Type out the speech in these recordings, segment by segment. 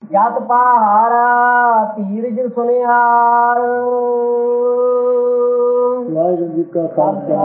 ਜਤ ਪਹਾਰਾ ਧੀਰਜ ਸੁਨਿਆਰ। ਵਾਹਿਗੁਰੂ ਜੀ ਕਾ ਖਾਲਸਾ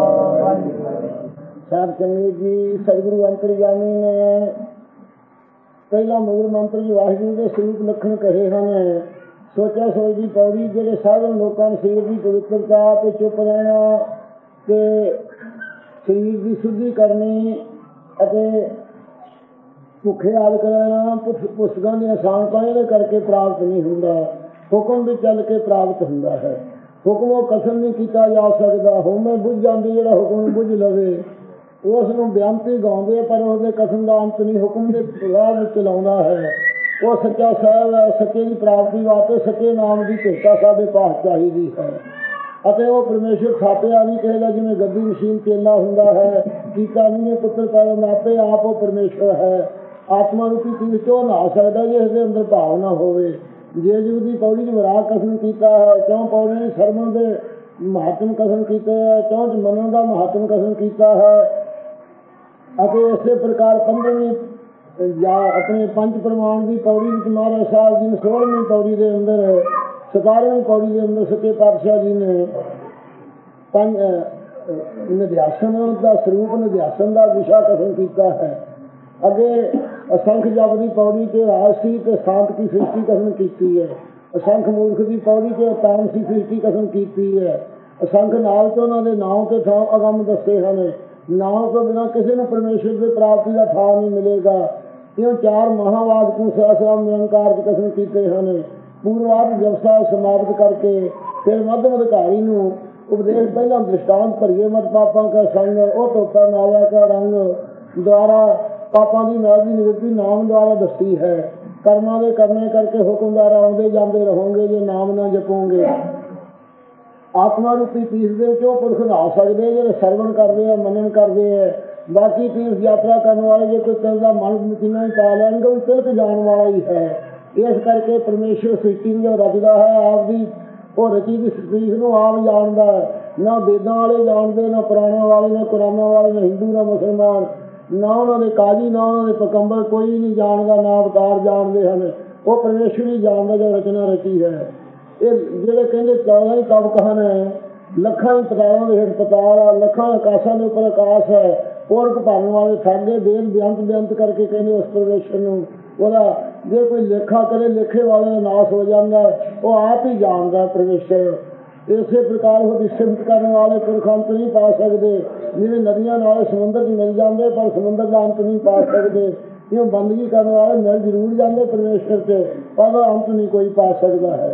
ਸਾਹਿਬ ਚੰਗੇ ਜੀ। ਸਤਿਗੁਰੂ ਅੰਤਰਜਾਮੀ ਨੇ ਪਹਿਲਾ ਮੂਲ ਮੰਤਰ ਜੀ ਵਾਹਿਗੁਰੂ ਦੇ ਸਰੂਪ ਲੱਖਣ ਕਹੇ ਹਨ। ਸੋਚਿਆ ਸੋਚਦੀ ਪੌੜੀ ਜਿਹੜੇ ਸਾਧਨ ਲੋਕਾਂ ਨੂੰ ਸਰੀਰ ਦੀ ਪਵਿੱਤਰਤਾ ਤੇ ਚੁੱਪ ਰਹਿਣਾ ਤੇ ਸਰੀਰ ਦੀ ਸ਼ੁੱਧੀ ਕਰਨੀ ਅਤੇ ਭੁੱਖੇ ਆਦਿ ਰਹਿਣਾ ਪੁਸਤਕਾਂ ਦੀ ਆਸਾਨਤਾ ਇਹਦੇ ਕਰਕੇ ਪ੍ਰਾਪਤ ਨਹੀਂ ਹੁੰਦਾ। ਹੁਕਮ ਵੀ ਚੱਲ ਕੇ ਪ੍ਰਾਪਤ ਹੁੰਦਾ ਹੈ। ਹੁਕਮ ਉਹ ਕਥਨ ਨਹੀਂ ਕੀਤਾ ਜਾ ਸਕਦਾ। ਹੋਮੇ ਬੁੱਝ ਜਾਂਦੀ ਜਿਹੜਾ ਹੁਕਮ ਨੂੰ ਬੁੱਝ ਲਵੇ ਉਸ ਨੂੰ ਬੇਅੰਤੀ ਗਾਉਂਦੇ ਪਰ ਉਹਦੇ ਕਥਨ ਦਾ ਅੰਤ ਨਹੀਂ। ਹੁਕਮ ਦੇ ਰਾਹ ਵਿੱਚ ਲਾਉਂਦਾ ਹੈ ਉਹ ਸੱਚਾ ਸਾਹਿਬ ਹੈ। ਸੱਚੇ ਦੀ ਪ੍ਰਾਪਤੀ ਵਾਸਤੇ ਸੱਚੇ ਨਾਮ ਦੀ ਭੇਟਾ ਸਾਡੇ ਪਾਸ ਚਾਹੀਦੀ ਹੈ ਅਤੇ ਉਹ ਪਰਮੇਸ਼ਰ ਥਾਪਿਆ ਨਹੀਂ ਕਹੇਗਾ ਜਿਵੇਂ ਗੱਡੀ ਮਸ਼ੀਨ ਤੇਲਾ ਹੁੰਦਾ ਹੈ। ਕੀਤਾ ਨਹੀਂ ਪੁੱਤਰ ਪੈਦਾ ਆਪੇ ਆਪ ਉਹ ਪਰਮੇਸ਼ਰ ਹੈ। ਆਤਮਾ ਰੂਪੀ ਤੀਰ ਚੋਂ ਨਹਾ ਸਕਦਾ ਜੇ ਇਸਦੇ ਅੰਦਰ ਭਾਵਨਾ ਹੋਵੇ। ਜੇ ਜੁਗ ਦੀ ਪੌੜੀ ਚ ਵਿਰਾਗ ਕਥਨ ਕੀਤਾ ਹੈ। ਕਿਉਂ ਪੌੜੀ ਸਰਵਣ ਦੇ ਮਹੱਤਵ ਕਥਨ ਕੀਤੇ ਹੈ। ਕਿਉਂ ਮੰਨਣ ਦਾ ਮਹੱਤਵ ਕਥਨ ਕੀਤਾ ਹੈ ਅਤੇ ਇਸੇ ਪ੍ਰਕਾਰ 15ਵੀਂ ਜਾਂ ਆਪਣੇ ਪੰਜ ਪ੍ਰਮਾਣ ਦੀ ਪੌੜੀ ਵਿੱਚ ਮਹਾਰਾਜ ਸਾਹਿਬ ਜੀ ਨੇ 16ਵੀਂ ਪੌੜੀ ਦੇ ਅੰਦਰ 17ਵੀਂ ਪੌੜੀ ਦੇ ਅੰਦਰ ਸੱਚੇ ਪਾਤਸ਼ਾਹ ਜੀ ਨੇ ਨਿਧਿਆਸਨ ਦਾ ਸਰੂਪ ਨਿਧਿਆਸਨ ਦਾ ਵਿਸ਼ਾ ਕਥਨ ਕੀਤਾ ਹੈ। ਅੱਗੇ ਅਸੰਖ ਜਪ ਦੀ ਪੌੜੀ ਤੇ ਰਾਜਸੀ ਤੇ ਸ਼ਾਂਤ ਦੀ ਸ੍ਰਿਸ਼ਟੀ ਕਥਨ ਕੀਤੀ ਹੈ। ਅਸੰਖ ਮੂਰਖ ਦੀ ਪੌੜੀ ਤੇ ਤਾਮਸੀ ਸ੍ਰਿਸ਼ਟੀ ਕਥਨ ਕੀਤੀ ਹੈ। ਅਸੰਖ ਨਾਲ ਤੋਂ ਉਹਨਾਂ ਦੇ ਨਾਮ ਤੇ ਥਾਂ ਅਗੰਮ ਦੱਸੇ ਹਨ। ਨਾਮ ਤੋਂ ਬਿਨਾਂ ਕਿਸੇ ਨੂੰ ਪਰਮੇਸ਼ਰ ਦੀ ਪ੍ਰਾਪਤੀ ਦਾ ਥਾਂ ਨਹੀਂ ਮਿਲੇਗਾ। ਕਿਉਂ ਚਾਰ ਮਹਾਵਾਦ ਨੂੰ ਸਹਸਰਾਮ ਨਿਰੰਕਾਰ ਚ ਕਥਨ ਕੀਤੇ ਹਨ। ਪੂਰਵਾਦ ਜਪਸਾ ਸਮਾਪਤ ਕਰਕੇ ਫਿਰ ਮੱਧਮ ਅਧਿਕਾਰੀ ਨੂੰ ਉਪਦੇਸ਼ ਪਹਿਲਾਂ ਦ੍ਰਿਸ਼ਟਾਂਤ ਭਰੀਏ ਮਤ ਪਾਪਾਂ ਕਾ ਸੰਗ ਉਹ ਧੋਤਾ ਨਾਵਾ ਕਾ ਰੰਗ ਦੁਆਰਾ ਪਾਪਾਂ ਦੀ ਮੈਲ ਦੀ ਨਿਵਰਤੀ ਨਾਮ ਦੁਆਰਾ ਦੱਸੀ ਹੈ। ਕਰਮਾਂ ਦੇ ਕਰਨੇ ਕਰਕੇ ਹੁਕਮ ਦੁਆਰਾ ਆਉਂਦੇ ਜਾਂਦੇ ਰਹੋਗੇ ਜੇ ਨਾਮ ਨਾ ਜਪੋਗੇ। ਆਤਮਾ ਰੂਪੀ ਤੀਰਥ ਦੇ ਵਿੱਚ ਉਹ ਪੁਰਖ ਨਹਾ ਸਕਦੇ ਜਿਹੜੇ ਸਰਵਣ ਕਰਦੇ ਆ ਮੰਨਣ ਕਰਦੇ ਆ। ਬਾਕੀ ਤੀਰਥ ਯਾਤਰਾ ਕਰਨ ਵਾਲੇ ਜੇ ਕੋਈ ਤਿਲ ਦਾ ਮਨ ਕਿੰਨਾ ਹੀ ਪਾ ਲੈਣਗੇ ਉਹ ਤਿਲਕ ਜਾਣ ਵਾਲਾ ਹੀ ਹੈ। ਇਸ ਕਰਕੇ ਪਰਮੇਸ਼ਰ ਸ੍ਰਿਸ਼ਟੀ ਨੂੰ ਰਚਦਾ ਹੈ ਆਪ ਦੀ ਉਹ ਰਚੀ ਦੀ ਸ੍ਰਿਸ਼ਟੀ ਨੂੰ ਆਪ ਜਾਣਦਾ ਹੈ। ਨਾ ਵੇਦਾਂ ਵਾਲੇ ਜਾਣਦੇ ਨਾ ਪੁਰਾਣਾਂ ਵਾਲੇ ਨਾ ਕੁਰਾਨਾਂ ਵਾਲੇ ਨਾ ਹਿੰਦੂ ਨਾ ਮੁਸਲਮਾਨ ਨਾ ਉਹਨਾਂ ਦੇ ਕਾਜੀ ਨਾ ਉਹਨਾਂ ਦੇ ਪਕੰਬਰ ਕੋਈ ਨਹੀਂ ਜਾਣਦਾ। ਨਾ ਅਵਤਾਰ ਜਾਣਦੇ ਹਨ। ਉਹ ਪਰਮੇਸ਼ਰ ਹੀ ਜਾਣਦਾ ਜੋ ਰਚਨਾ ਰਚੀ ਹੈ। ਇਹ ਜਿਹੜੇ ਕਹਿੰਦੇ 14 ਹੀ ਤਬਕ ਹਨ। ਲੱਖਾਂ ਹੀ ਪਤਾਲਾਂ ਦੇ ਹੇਠ ਪਤਾਲ ਆ ਲੱਖਾਂ ਆਕਾਸ਼ਾਂ ਦੇ ਉੱਪਰ ਆਕਾਸ਼ ਹੈ। ਪੁਰਖ ਭਰਨ ਵਾਲੇ ਸਾਡੇ ਬੇਦ ਬੇਅੰਤ ਕਰਕੇ ਕਹਿੰਦੇ ਉਸ ਪਰਮੇਸ਼ਰ ਨੂੰ ਉਹਦਾ ਜੇ ਕੋਈ ਲੇਖਾ ਕਰੇ ਲੇਖੇ ਵਾਲੇ ਦਾ ਨਾਸ਼ ਹੋ ਜਾਂਦਾ। ਉਹ ਆਪ ਹੀ ਜਾਣਦਾ ਪਰਮੇਸ਼ਰ। ਇਸੇ ਪ੍ਰਕਾਰ ਉਹਦੀ ਸਿਫਤ ਕਰਨ ਵਾਲੇ ਪੁਰਖ ਅੰਤ ਨਹੀਂ ਪਾ ਸਕਦੇ। ਜਿਵੇਂ ਨਦੀਆਂ ਨਾਲ ਸਮੁੰਦਰ 'ਚ ਮਿਲ ਜਾਂਦੇ ਪਰ ਸਮੁੰਦਰ ਦਾ ਅੰਤ ਨਹੀਂ ਪਾ ਸਕਦੇ। ਕਿਉਂ ਬੰਦਗੀ ਕਰਨ ਵਾਲੇ ਮਿਲ ਜ਼ਰੂਰ ਜਾਂਦੇ ਪਰਮੇਸ਼ਰ 'ਚ ਪਰ ਉਹਦਾ ਅੰਤ ਨਹੀਂ ਕੋਈ ਪਾ ਸਕਦਾ ਹੈ।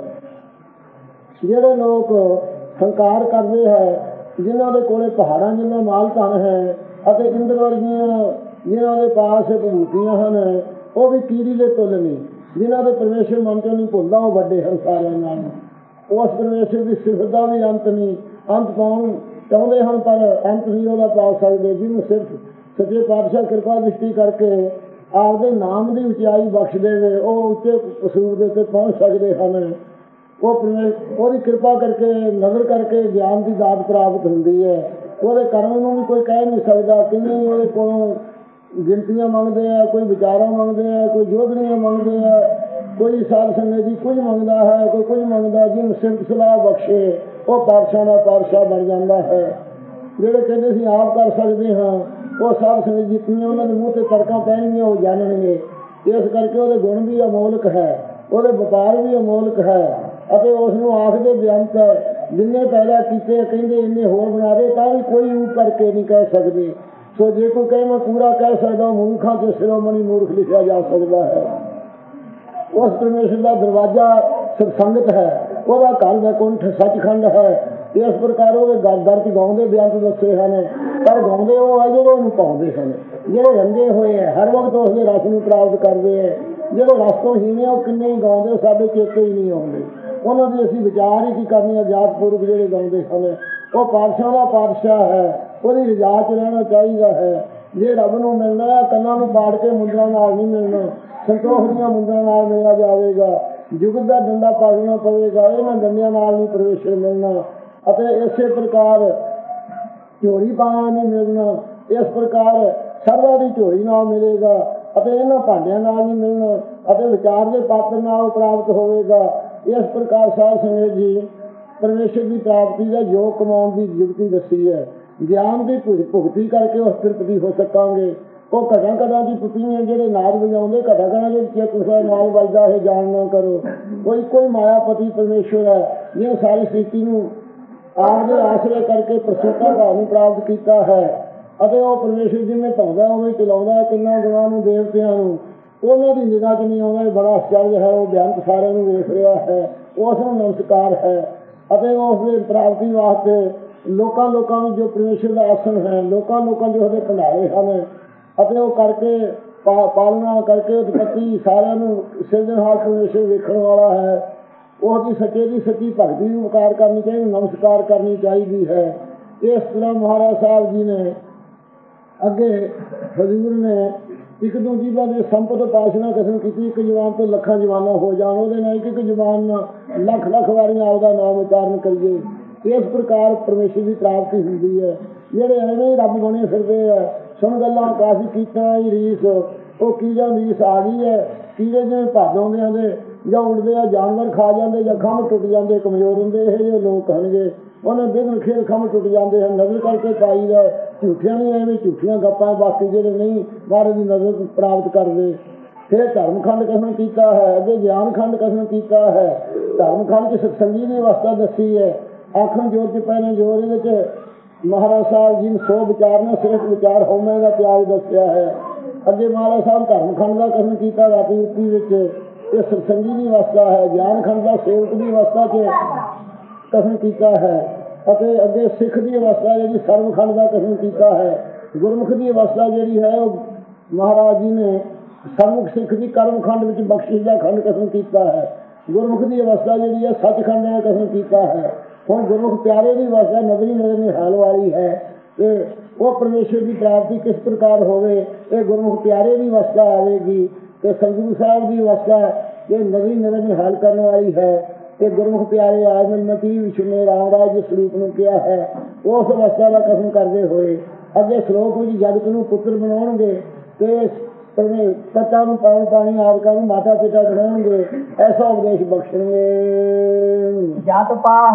ਜਿਹੜੇ ਲੋਕ ਹੰਕਾਰ ਕਰਦੇ ਹੈ ਜਿਨ੍ਹਾਂ ਦੇ ਕੋਲੇ ਪਹਾੜਾਂ ਜਿੰਨਾ ਮਾਲ ਧਨ ਹੈ ਅਤੇ ਇੰਦਰ ਵਰਗੀਆਂ ਜਿਨ੍ਹਾਂ ਦੇ ਪਾਸ ਵਿਭੂਤੀਆਂ ਹਨ ਉਹ ਵੀ ਕੀੜੀ ਦੇ ਤੁੱਲ ਨਹੀਂ। ਜਿਨ੍ਹਾਂ ਦੇ ਪਰਮੇਸ਼ਰ ਮਨ ਚੋਂ ਨਹੀਂ ਭੁੱਲਦਾ ਉਹ ਵੱਡੇ ਹਨ ਸਾਰਿਆਂ ਨਾਲ। ਉਸ ਪਰਮੇਸ਼ਰ ਦੀ ਸਿਫਤ ਦਾ ਵੀ ਅੰਤ ਨਹੀਂ। ਅੰਤ ਪਾਉਣ ਚਾਹੁੰਦੇ ਹਨ ਪਰ ਅੰਤ ਨਹੀਂ ਉਹਦਾ ਪਾ ਸਕਦੇ। ਜਿਹਨੂੰ ਸਿਰਫ ਸੱਚੇ ਪਾਤਸ਼ਾਹ ਕਿਰਪਾ ਦ੍ਰਿਸ਼ਟੀ ਕਰਕੇ ਆਪਦੇ ਨਾਮ ਦੀ ਉਚਾਈ ਬਖਸ਼ ਦੇਵੇ ਉਹ ਉੱਚੇ ਸਰੂਪ ਦੇ ਉੱਤੇ ਪਹੁੰਚ ਸਕਦੇ ਹਨ। ਉਹ ਉਹਦੀ ਕਿਰਪਾ ਕਰਕੇ ਨਜ਼ਰ ਕਰਕੇ ਗਿਆਨ ਦੀ ਦਾਤ ਪ੍ਰਾਪਤ ਹੁੰਦੀ ਹੈ। ਉਹਦੇ ਕਰਮ ਨੂੰ ਵੀ ਕੋਈ ਕਹਿ ਨਹੀਂ ਸਕਦਾ। ਕਿੰਨੇ ਉਹਦੇ ਕੋਲੋਂ ਗਿਣਤੀਆਂ ਮੰਗਦੇ ਆ ਕੋਈ ਵਿਚਾਰਾਂ ਮੰਗਦੇ ਆ ਕੋਈ ਜੋਧੜੀਆਂ ਮੰਗਦੇ ਆ ਕੋਈ ਸਾਧ ਸੰਗਤ ਜੀ ਕੁਝ ਮੰਗਦਾ ਹੈ ਕੋਈ ਕੁਝ ਮੰਗਦਾ। ਜਿਹਨੂੰ ਸਿਫਤ ਸਲਾਹ ਬਖਸ਼ੇ ਉਹ ਪਾਤਸ਼ਾਹ ਦਾ ਪਾਤਸ਼ਾਹ ਬਣ ਜਾਂਦਾ ਹੈ। ਜਿਹੜੇ ਕਹਿੰਦੇ ਅਸੀਂ ਆਪ ਕਰ ਸਕਦੇ ਹਾਂ ਉਹ ਸਾਧ ਸੰਗਤ ਜਿਤਨੀਆਂ ਉਹਨਾਂ ਦੇ ਮੂੰਹ ਤੇ ਤਰਕਾਂ ਪੈਣਗੀਆਂ ਉਹ ਜਾਣਨਗੇ। ਇਸ ਕਰਕੇ ਉਹਦੇ ਗੁਣ ਵੀ ਅਮੋਲਕ ਹੈ ਉਹਦੇ ਵਪਾਰ ਵੀ ਅਮੋਲਕ ਹੈ ਅਤੇ ਉਸ ਨੂੰ ਆਖਦੇ ਬੇਅੰਤ ਹੈ। ਜਿੰਨੇ ਪੈਦਾ ਕੀਤੇ ਕਹਿੰਦੇ ਇੰਨੇ ਹੋਰ ਬਣਾ ਦੇ ਤਾਂ ਵੀ ਕੋਈ ਰੂਪ ਕਰਕੇ ਨਹੀਂ ਕਹਿ ਸਕਦੇ। ਸੋ ਜੇ ਕੋਈ ਕਹੇ ਮੈਂ ਪੂਰਾ ਕਹਿ ਸਕਦਾ ਮੂਰਖਾਂ ਤੇ ਸ਼ਿਰੋਮਣੀ ਮੂਰਖ ਲਿਖਿਆ ਜਾ ਸਕਦਾ ਹੈ। ਉਸ ਪਰਮੇਸ਼ਰ ਦਾ ਦਰਵਾਜ਼ਾ ਸਤਸੰਗਤ ਹੈ। ਉਹਦਾ ਘਰ ਵੈਕੁੰਠ ਸੱਚਖੰਡ ਹੈ। ਇਸ ਪ੍ਰਕਾਰ ਉਹਦੇ ਦਰ 'ਚ ਗਾਉਂਦੇ ਬੇਅੰਤ ਦੱਸੇ ਹਨ ਪਰ ਗਾਉਂਦੇ ਉਹ ਆ ਜਿਹੜੇ ਉਹਨੂੰ ਪਾਉਂਦੇ ਹਨ। ਜਿਹੜੇ ਰੰਗੇ ਹੋਏ ਹੈ ਹਰ ਵਕਤ ਉਸਦੇ ਰਸ ਨੂੰ ਪ੍ਰਾਪਤ ਕਰਦੇ ਹੈ। ਜਿਹੜੇ ਰਸ ਤੋਂ ਹੀਣੇ ਉਹ ਕਿੰਨੇ ਹੀ ਗਾਉਂਦੇ ਸਾਡੇ ਚੇਤੇ ਹੀ ਨਹੀਂ ਆਉਂਦੇ। ਉਹਨਾਂ ਦੀ ਅਸੀਂ ਵਿਚਾਰ ਹੀ ਕੀ ਕਰਨੀ। ਅਜਾਤ ਪੁਰਖ ਜਿਹੜੇ ਗਾਉਂਦੇ ਹਨ ਉਹ ਪਾਤਸ਼ਾਹ ਦਾ ਪਾਤਸ਼ਾਹ ਹੈ। ਉਹਦੀ ਰਜਾ 'ਚ ਰਹਿਣਾ ਚਾਹੀਦਾ ਹੈ। ਜੇ ਰੱਬ ਨੂੰ ਮਿਲਣਾ ਹੈ ਕੰਨਾਂ ਨੂੰ ਪਾੜ ਕੇ ਮੁੰਦਰਾਂ ਨਾਲ ਨਹੀਂ ਮਿਲਣਾ। ਸੰਤੋਖ ਦੀਆਂ ਮੁੰਦਰਾਂ ਨਾਲ ਮਿਲਿਆ ਜਾਵੇਗਾ। ਜੁਗਤ ਦਾ ਡੰਡਾ ਪਾੜਨਾ ਪਵੇਗਾ। ਇਹਨਾਂ ਡੰਡਿਆਂ ਨਾਲ ਨਹੀਂ ਪਰਮੇਸ਼ਰ ਮਿਲਣਾ ਅਤੇ ਇਸੇ ਪ੍ਰਕਾਰ ਝੋਲੀ ਪਾਣਾ ਨਹੀਂ ਮਿਲਣਾ। ਇਸ ਪ੍ਰਕਾਰ ਸਰਵਾ ਦੀ ਝੋਲੀ ਨਾਲ ਮਿਲੇਗਾ ਅਤੇ ਇਹਨਾਂ ਭਾਂਡਿਆਂ ਨਾਲ ਨਹੀਂ ਮਿਲਣਾ। ਅਤੇ ਵਿਚਾਰ ਦੇ ਪਾਤਰ ਨਾਲ ਪ੍ਰਾਪਤ ਹੋਵੇਗਾ। ਇਸ ਪ੍ਰਕਾਰ ਸਾਧ ਸੰਗਤ ਜੀ ਪਰਮੇਸ਼ਰ ਦੀ ਪ੍ਰਾਪਤੀ ਦਾ ਯੋਗ ਕਮਾਉਣ ਦੀ ਯੁਕਤੀ ਦੱਸੀ ਹੈ। ਗਿਆਨ ਦੀ ਭੁਗਤੀ ਕਰਕੇ ਉਸ ਤ੍ਰਿਪਤੀ ਹੋ ਸਕਾਂਗੇ। ਉਹ ਘਟਾਂ ਘਟਾਂ ਦੀ ਪੁੱਤੀਆਂ ਜਿਹੜੇ ਨਾਦ ਵਜਾਉਂਦੇ, ਘਟਾਂ ਘਟਾਂ ਦੇ ਚੇਤੁਸਾ ਨਾਲ ਵੱਜਦਾ ਹੈ ਜਾਣ ਨਾ ਕਰੋ। ਕੋਈ ਮਾਇਆਪਤੀ ਪਰਮੇਸ਼ਵਰ ਹੈ ਜਿਹਨੇ ਸਾਰੀ ਸ੍ਰਿਸ਼ਟੀ ਨੂੰ ਆਪ ਦੇ ਆਸਰੇ ਕਰਕੇ ਪ੍ਰਸੂਤਾ ਭਾਵ ਨੂੰ ਪ੍ਰਾਪਤ ਕੀਤਾ ਹੈ ਅਤੇ ਉਹ ਪਰਮੇਸ਼ਵਰ ਜਿਵੇਂ ਢਾਉਂਦਾ ਉਵੇਂ ਚਲਾਉਂਦਾ ਕਿੰਨਾ ਗੁਣਾਂ ਨੂੰ ਦੇਵਤਿਆਂ ਨੂੰ ਉਹਨਾਂ ਦੀ ਨਿਗਾਹ 'ਚ ਨਹੀਂ ਆਉਂਦਾ। ਇਹ ਬੜਾ ਆਸ਼ਚਰਜ ਹੈ। ਉਹ ਬੇਅੰਤ ਸਾਰਿਆਂ ਨੂੰ ਵੇਖ ਰਿਹਾ ਹੈ। ਉਸ ਨੂੰ ਨਮਸਕਾਰ ਹੈ ਅਤੇ ਉਸ ਦੇ ਪ੍ਰਾਪਤੀ ਵਾਸਤੇ ਲੋਕਾਂ ਨੂੰ ਜੋ ਪਰਮੇਸ਼ਵਰ ਦਾ ਆਸਣ ਹੈ, ਲੋਕਾਂ ਜੋ ਉਹਦੇ ਭੰਡਾਰੇ ਹਨ ਅਤੇ ਉਹ ਕਰਕੇ ਪਾਲਣਾ ਕਰਕੇ ਉਤਪਤੀ ਸਾਰਿਆਂ ਨੂੰ ਸਿਰਜਣਹਾਰ ਪਰਮੇਸ਼ਵਰ ਵੇਖਣ ਵਾਲਾ ਹੈ। ਉਸ ਦੀ ਸੱਚੇ ਦੀ ਸੱਚੀ ਭਗਤੀ ਨੂੰ ਉਪਕਾਰ ਕਰਨੀ ਚਾਹੀਦੀ, ਨਮਸਕਾਰ ਕਰਨੀ ਚਾਹੀਦੀ ਹੈ। ਇਸ ਤਰ੍ਹਾਂ ਮਹਾਰਾਜ ਸਾਹਿਬ ਜੀ ਨੇ ਅੱਗੇ ਹਜ਼ੂਰ ਨੇ ਇੱਕ ਦੂਜੀ ਬਾਰੇ ਸੰਪਤ ਉਪਾਸਨਾ ਕਥਨ ਕੀਤੀ। ਇੱਕ ਜਵਾਨ ਤੋਂ ਲੱਖਾਂ ਜਵਾਨਾਂ ਹੋ ਜਾਣ, ਉਹਦੇ ਨਾਲ ਇੱਕ ਜਵਾਨ ਲੱਖ ਵਾਰੀਆਂ ਆਪਦਾ ਨਾਮ ਉਚਾਰਨ ਕਰੀਏ। ਇਸ ਪ੍ਰਕਾਰ ਪਰਮੇਸ਼ਰ ਦੀ ਪ੍ਰਾਪਤੀ ਹੁੰਦੀ ਹੈ। ਜਿਹੜੇ ਐਵੇਂ ਹੀ ਰੱਬ ਬਣੇ ਫਿਰਦੇ ਆ, ਸੁਣ ਗੱਲਾਂ ਕਾਫੀ ਕੀਤਾ ਹੀ ਰੀਸ, ਉਹ ਕੀੜਾ ਰੀਸ ਆ ਗਈ ਹੈ। ਕੀੜੇ ਜਿਵੇਂ ਭੱਜ ਆਉਂਦੇ ਦੇ ਜਾਂ ਉੱਡਦੇ ਆ, ਜਾਨਵਰ ਖਾ ਜਾਂਦੇ ਜਾਂ ਖੰਭ ਟੁੱਟ ਜਾਂਦੇ, ਕਮਜ਼ੋਰ ਹੁੰਦੇ। ਇਹ ਜਿਹੇ ਲੋਕ ਕਹਿਣਗੇ ਉਹਨੇ ਬਿਗਨ ਖੇਲ ਖੰਭ ਟੁੱਟ ਜਾਂਦੇ ਹਨ। ਨਜ਼ਰ ਕਰਕੇ ਪਾਈਦਾ ਝੂਠਿਆਂ ਨਹੀਂ, ਐਵੇਂ ਝੂਠੀਆਂ ਗੱਪਾਂ। ਬਾਕੀ ਜਿਹੜੇ ਨਹੀਂ ਮਹਾਰਾਜ ਦੀ ਨਜ਼ਰ ਪ੍ਰਾਪਤ ਕਰਦੇ। ਫਿਰ ਧਰਮਖੰਡ ਕਥਨ ਕੀਤਾ ਹੈ, ਅੱਗੇ ਗਿਆਨ ਖੰਡ ਕਥਨ ਕੀਤਾ ਹੈ। ਧਰਮਖੰਡ 'ਚ ਸਤਸੰਗੀ ਦੀ ਅਵਸਥਾ ਦੱਸੀ ਹੈ। ਆਖਣ ਜੋਰ 'ਚ ਪਹਿਲੇ ਜੋਰ ਇਹਦੇ 'ਚ ਮਹਾਰਾਜ ਸਾਹਿਬ ਜੀ ਨੂੰ 100 ਵਿਚਾਰਨਾ ਸਿਰਫ ਵਿਚਾਰ ਹਉਮੈ ਦਾ ਤਿਆਗ ਦੱਸਿਆ ਹੈ। ਅੱਗੇ ਮਹਾਰਾਜ ਸਾਹਿਬ ਧਰਮਖੰਡ ਦਾ ਕਥਨ ਕੀਤਾ ਰਾਤੀ ਉੱਤੀ ਵਿੱਚ, ਇਹ ਸਤਸੰਗੀ ਦੀ ਅਵਸਥਾ ਹੈ। ਗਿਆਨ ਖੰਡ ਦਾ ਸੇਵਕ ਦੀ ਅਵਸਥਾ 'ਚ ਕਥਨ ਕੀਤਾ ਹੈ ਅਤੇ ਅੱਗੇ ਸਿੱਖ ਦੀ ਅਵਸਥਾ ਜਿਹੜੀ ਸਰਵਖੰਡ ਦਾ ਕਥਨ ਕੀਤਾ ਹੈ। ਗੁਰਮੁਖ ਦੀ ਅਵਸਥਾ ਜਿਹੜੀ ਹੈ ਉਹ ਮਹਾਰਾਜ ਜੀ ਨੇ ਸਰਮੁਖ ਸਿੱਖ ਦੀ ਕਰਮਖੰਡ ਵਿੱਚ ਬਖਸ਼ਿਸ਼ ਦਾ ਖੰਡ ਕਥਨ ਕੀਤਾ ਹੈ। ਗੁਰਮੁਖ ਦੀ ਅਵਸਥਾ ਜਿਹੜੀ ਹੈ ਸੱਚਖੰਡ ਦਾ ਕਥਨ ਕੀਤਾ ਹੈ। ਹੁਣ ਗੁਰਮੁਖ ਪਿਆਰੇ ਦੀ ਅਵਸਥਾ ਨਜ਼ਰੀ ਨਿਹਾਲ ਵਾਲੀ ਹੈ ਤੇ ਉਹ ਪਰਮੇਸ਼ਰ ਦੀ ਪ੍ਰਾਪਤੀ ਕਿਸ ਪ੍ਰਕਾਰ ਹੋਵੇ, ਇਹ ਗੁਰਮੁਖ ਪਿਆਰੇ ਦੀ ਅਵਸਥਾ ਆਵੇਗੀ। ਤੇ ਸਤਿਗੁਰੂ ਸਾਹਿਬ ਦੀ ਅਵਸਥਾ ਇਹ ਨਜ਼ਰੀ ਨਿਹਾਲ ਕਰਨ ਵਾਲੀ ਹੈ। ਤੇ ਗੁਰਮੁਖ ਪਿਆਰੇ ਆਜਮਤੀ ਵਿਸ਼ਨੂੰ ਰਾਮ ਰਾਜ ਦੇ ਸਰੂਪ ਨੂੰ ਕਿਹਾ ਹੈ। ਉਸ ਅਵਸਥਾ ਦਾ ਕਥਨ ਕਰਦੇ ਹੋਏ ਅੱਗੇ ਸ਼ਲੋਕ ਵਿੱਚ ਜਗਤ ਨੂੰ ਪੁੱਤਰ ਬਣਾਉਣਗੇ ਤੇ ਪਤਾ ਨੂੰ ਪਾਣੀ ਆਦਿਕਾਂ ਨੂੰ ਮਾਤਾ ਪਿਤਾ ਬਣਾਉਣਗੇ, ਐਸਾ ਉਪਦੇਸ਼ ਬਖਸ਼ਣਗੇ। ਜਤ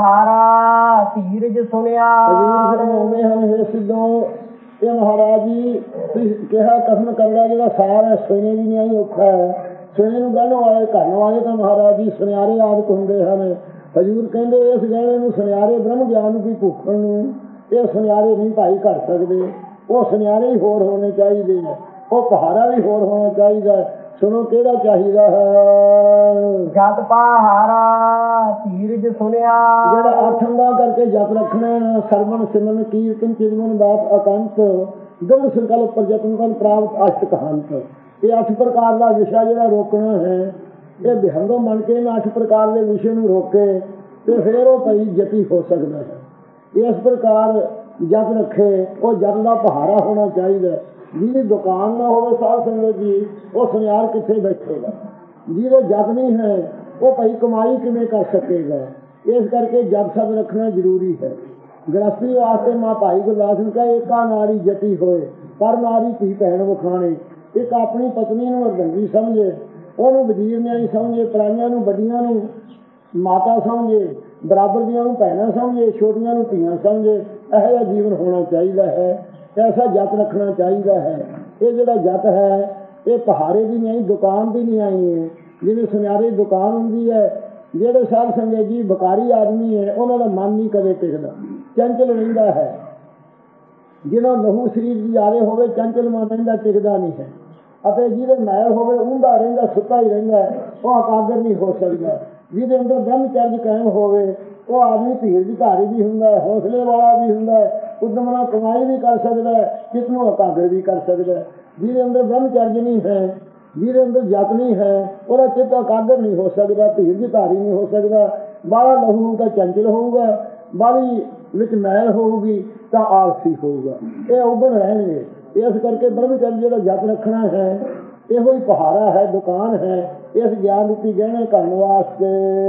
ਪਹਾਰਾ ਧੀਰਜ ਸੁਣਿਆ ਆਉਂਦੇ ਹਨ। ਇਹ ਸਿੱਧੋ ਇਹ ਮਹਾਰਾਜ ਜੀ ਤੁਸੀਂ ਕਿਹਾ ਕਥਨ ਕਰਨਾ ਜਿਹੜਾ ਸਾਰ ਹੈ, ਸੁਣੇ ਵੀ ਨਹੀਂ ਔਖਾ ਹੈ। ਸੁਣੇ ਨੂੰ ਗਹਿਣ ਵਾਲੇ ਕਰਨ ਵਾਲੇ ਤਾਂ ਮਹਾਰਾਜ ਜੀ ਸੁਨਿਆਰੇ ਆਦਿਕ ਹੁੰਦੇ ਹਨ। ਹਜ਼ੂਰ ਕਹਿੰਦੇ ਇਸ ਗਹਿਣੇ ਨੂੰ ਸੁਨਿਆਰੇ ਬ੍ਰਹਮ ਗਿਆਨ ਦੀ ਭੁੱਖਣ ਨੂੰ ਇਹ ਸੁਨਿਆਰੇ ਨਹੀਂ ਭਾਈ ਕਰ ਸਕਦੇ। ਉਹ ਸੁਨਿਆਰੇ ਹੀ ਹੋਰ ਹੋਣੇ ਚਾਹੀਦੇ ਨੇ, ਉਹ ਪਹਾਰਾ ਵੀ ਹੋਰ ਹੋਣਾ ਚਾਹੀਦਾ। ਸੁਣੋ ਕਿਹੜਾ ਚਾਹੀਦਾ ਹੈ। ਜਤ ਪਹਾਰਾ ਧੀਰਜ ਸੁਣਿਆ ਜਿਹੜਾ 8 ਅੰਗਾਂ ਕਰਕੇ ਜਪ ਰੱਖਣਾ, ਸਰਵਣ ਸਿਮਰਨ ਕੀਰਤਨ ਚਿੰਤਨ ਬਾਤ ਅਕੰਤ ਦ੍ਰਿੜ ਸੰਕਲਪ ਪ੍ਰਯਤਨ ਕਰਨ ਪ੍ਰਾਪਤ ਅਸ਼ਟ ਕਹਾਂਤ। ਇਹ 8 ਪ੍ਰਕਾਰ ਦਾ ਵਿਸ਼ਾ ਜਿਹੜਾ ਰੋਕਣਾ ਹੈ, ਇਹ ਬਿਹੰਗੋ ਮੰਨ ਕੇ ਇਹਨਾਂ 8 ਪ੍ਰਕਾਰ ਦੇ ਵਿਸ਼ੇ ਨੂੰ ਰੋਕੇ ਤੇ ਫਿਰ ਉਹ ਭਾਈ ਜਤੀ ਹੋ ਸਕਦਾ ਹੈ। ਇਸ ਪ੍ਰਕਾਰ ਜਪ ਰੱਖੇ, ਉਹ ਜਪ ਦਾ ਪਹਾਰਾ ਹੋਣਾ ਚਾਹੀਦਾ। ਜਿਹਦੀ ਦੁਕਾਨ ਨਾ ਹੋਵੇ ਸਾਧ ਸੰਗਤ ਜੀ, ਉਹ ਸੁਨਿਆਰ ਕਿੱਥੇ ਬੈਠੇਗਾ। ਜਿਹਦੇ ਜਪ ਨਹੀਂ ਹੈ ਉਹ ਭਾਈ ਕਮਾਈ ਕਿਵੇਂ ਕਰ ਸਕੇਗਾ। ਇਸ ਕਰਕੇ ਜਪ ਸਭ ਰੱਖਣਾ ਜ਼ਰੂਰੀ ਹੈ। ਗ੍ਰਸਤੀ ਵਾਸਤੇ ਮਾਂ ਭਾਈ ਗੁਰਦਾਸ ਨੇ ਕਿਹਾ ਏਕਾ ਨਾਰੀ ਜਤੀ ਹੋਏ ਪਰ ਨਾਰੀ ਧੀ ਭੈਣ ਵਖਾਣੇ। ਇੱਕ ਆਪਣੀ ਪਤਨੀ ਨੂੰ ਅਰਧੰਗੀ ਸਮਝੇ, ਉਹਨੂੰ ਵਜ਼ੀਰ ਨਿਆਈ ਸਮਝੇ, ਪ੍ਰਾਈਆਂ ਨੂੰ ਵੱਡੀਆਂ ਨੂੰ ਮਾਤਾ ਸਮਝੇ, ਬਰਾਬਰ ਦੀਆਂ ਨੂੰ ਭੈਣਾਂ ਸਮਝੇ, ਛੋਟੀਆਂ ਨੂੰ ਧੀਆਂ ਸਮਝੇ। ਇਹੋ ਜਿਹਾ ਜੀਵਨ ਹੋਣਾ ਚਾਹੀਦਾ ਹੈ। ਐਸਾ ਜਤ ਰੱਖਣਾ ਚਾਹੀਦਾ ਹੈ। ਇਹ ਜਿਹੜਾ ਜਤ ਹੈ ਇਹ ਪਹਾੜੇ ਦੀ ਨਹੀਂ, ਦੁਕਾਨ ਦੀ ਨਹੀਂ ਆਈ ਹੈ। ਜਿਵੇਂ ਸੁਨਿਆਰੇ ਦੁਕਾਨ ਹੁੰਦੀ ਹੈ, ਜਿਹੜੇ ਸਾਧ ਸੰਗਤ ਜੀ ਬਕਾਰੀ ਆਦਮੀ ਹੈ ਉਹਨਾਂ ਦਾ ਮਨ ਨਹੀਂ ਕਦੇ ਟਿਕਦਾ, ਚੰਚਲ ਰਹਿੰਦਾ ਹੈ। ਜਿਹਨਾਂ ਲਹੂ ਸਰੀਰ ਦੀ ਆਰੇ ਹੋਵੇ ਚੰਚਲ ਮਨ ਰਹਿੰਦਾ, ਟਿਕਦਾ ਨਹੀਂ ਹੈ। ਅਤੇ ਜਿਹਦੇ ਮੈਲ ਹੋਵੇ ਉਂਦਾ ਰਹਿੰਦਾ, ਸੁੱਤਾ ਹੀ ਰਹਿੰਦਾ, ਉਹ ਇਕਾਗਰ ਨਹੀਂ ਹੋ ਸਕਦਾ। ਜਿਹਦੇ ਅੰਦਰ ਬ੍ਰਹਮਚਰਜ ਕਾਇਮ ਹੋਵੇ ਉਹ ਆਦਮੀ ਧੀਰਜ ਧਾਰੀ ਵੀ ਹੁੰਦਾ, ਹੌਸਲੇ ਵਾਲਾ ਵੀ ਹੁੰਦਾ, ਉਦਮ ਨਾਲ ਕਮਾਈ ਵੀ ਕਰ ਸਕਦਾ, ਚਿੱਤ ਨੂੰ ਇਕਾਗਰ ਵੀ ਕਰ ਸਕਦਾ। ਜਿਹਦੇ ਅੰਦਰ ਬ੍ਰਹਮਚਰਜ ਨਹੀਂ ਹੈ, ਜਿਹਦੇ ਅੰਦਰ ਜਤ ਨਹੀਂ ਹੈ, ਉਹਦਾ ਚਿੱਤ ਇਕਾਗਰ ਨਹੀਂ ਹੋ ਸਕਦਾ, ਧੀਰਜ ਧਾਰੀ ਨਹੀਂ ਹੋ ਸਕਦਾ। ਬਾਹਲਾ ਲਹੂ ਤਾਂ ਚੰਚਲ ਹੋਊਗਾ, ਬਾਹਲੀ ਵਿੱਚ ਮੈਲ ਹੋਊਗੀ ਤਾਂ ਆਲਸੀ ਹੋਊਗਾ। ਇਹ ਉਗਣ ਰਹਿਣਗੇ। ਇਸ ਕਰਕੇ ਬ੍ਰਹਮਚਰਜ ਜਿਹੜਾ ਜਪ ਰੱਖਣਾ ਹੈ ਇਹੋ ਹੀ ਪਹਾਰਾ ਹੈ, ਦੁਕਾਨ ਹੈ ਇਸ ਗਿਆਨ ਰੂਪੀ ਗਹਿਣੇ ਕਰਨ ਵਾਸਤੇ।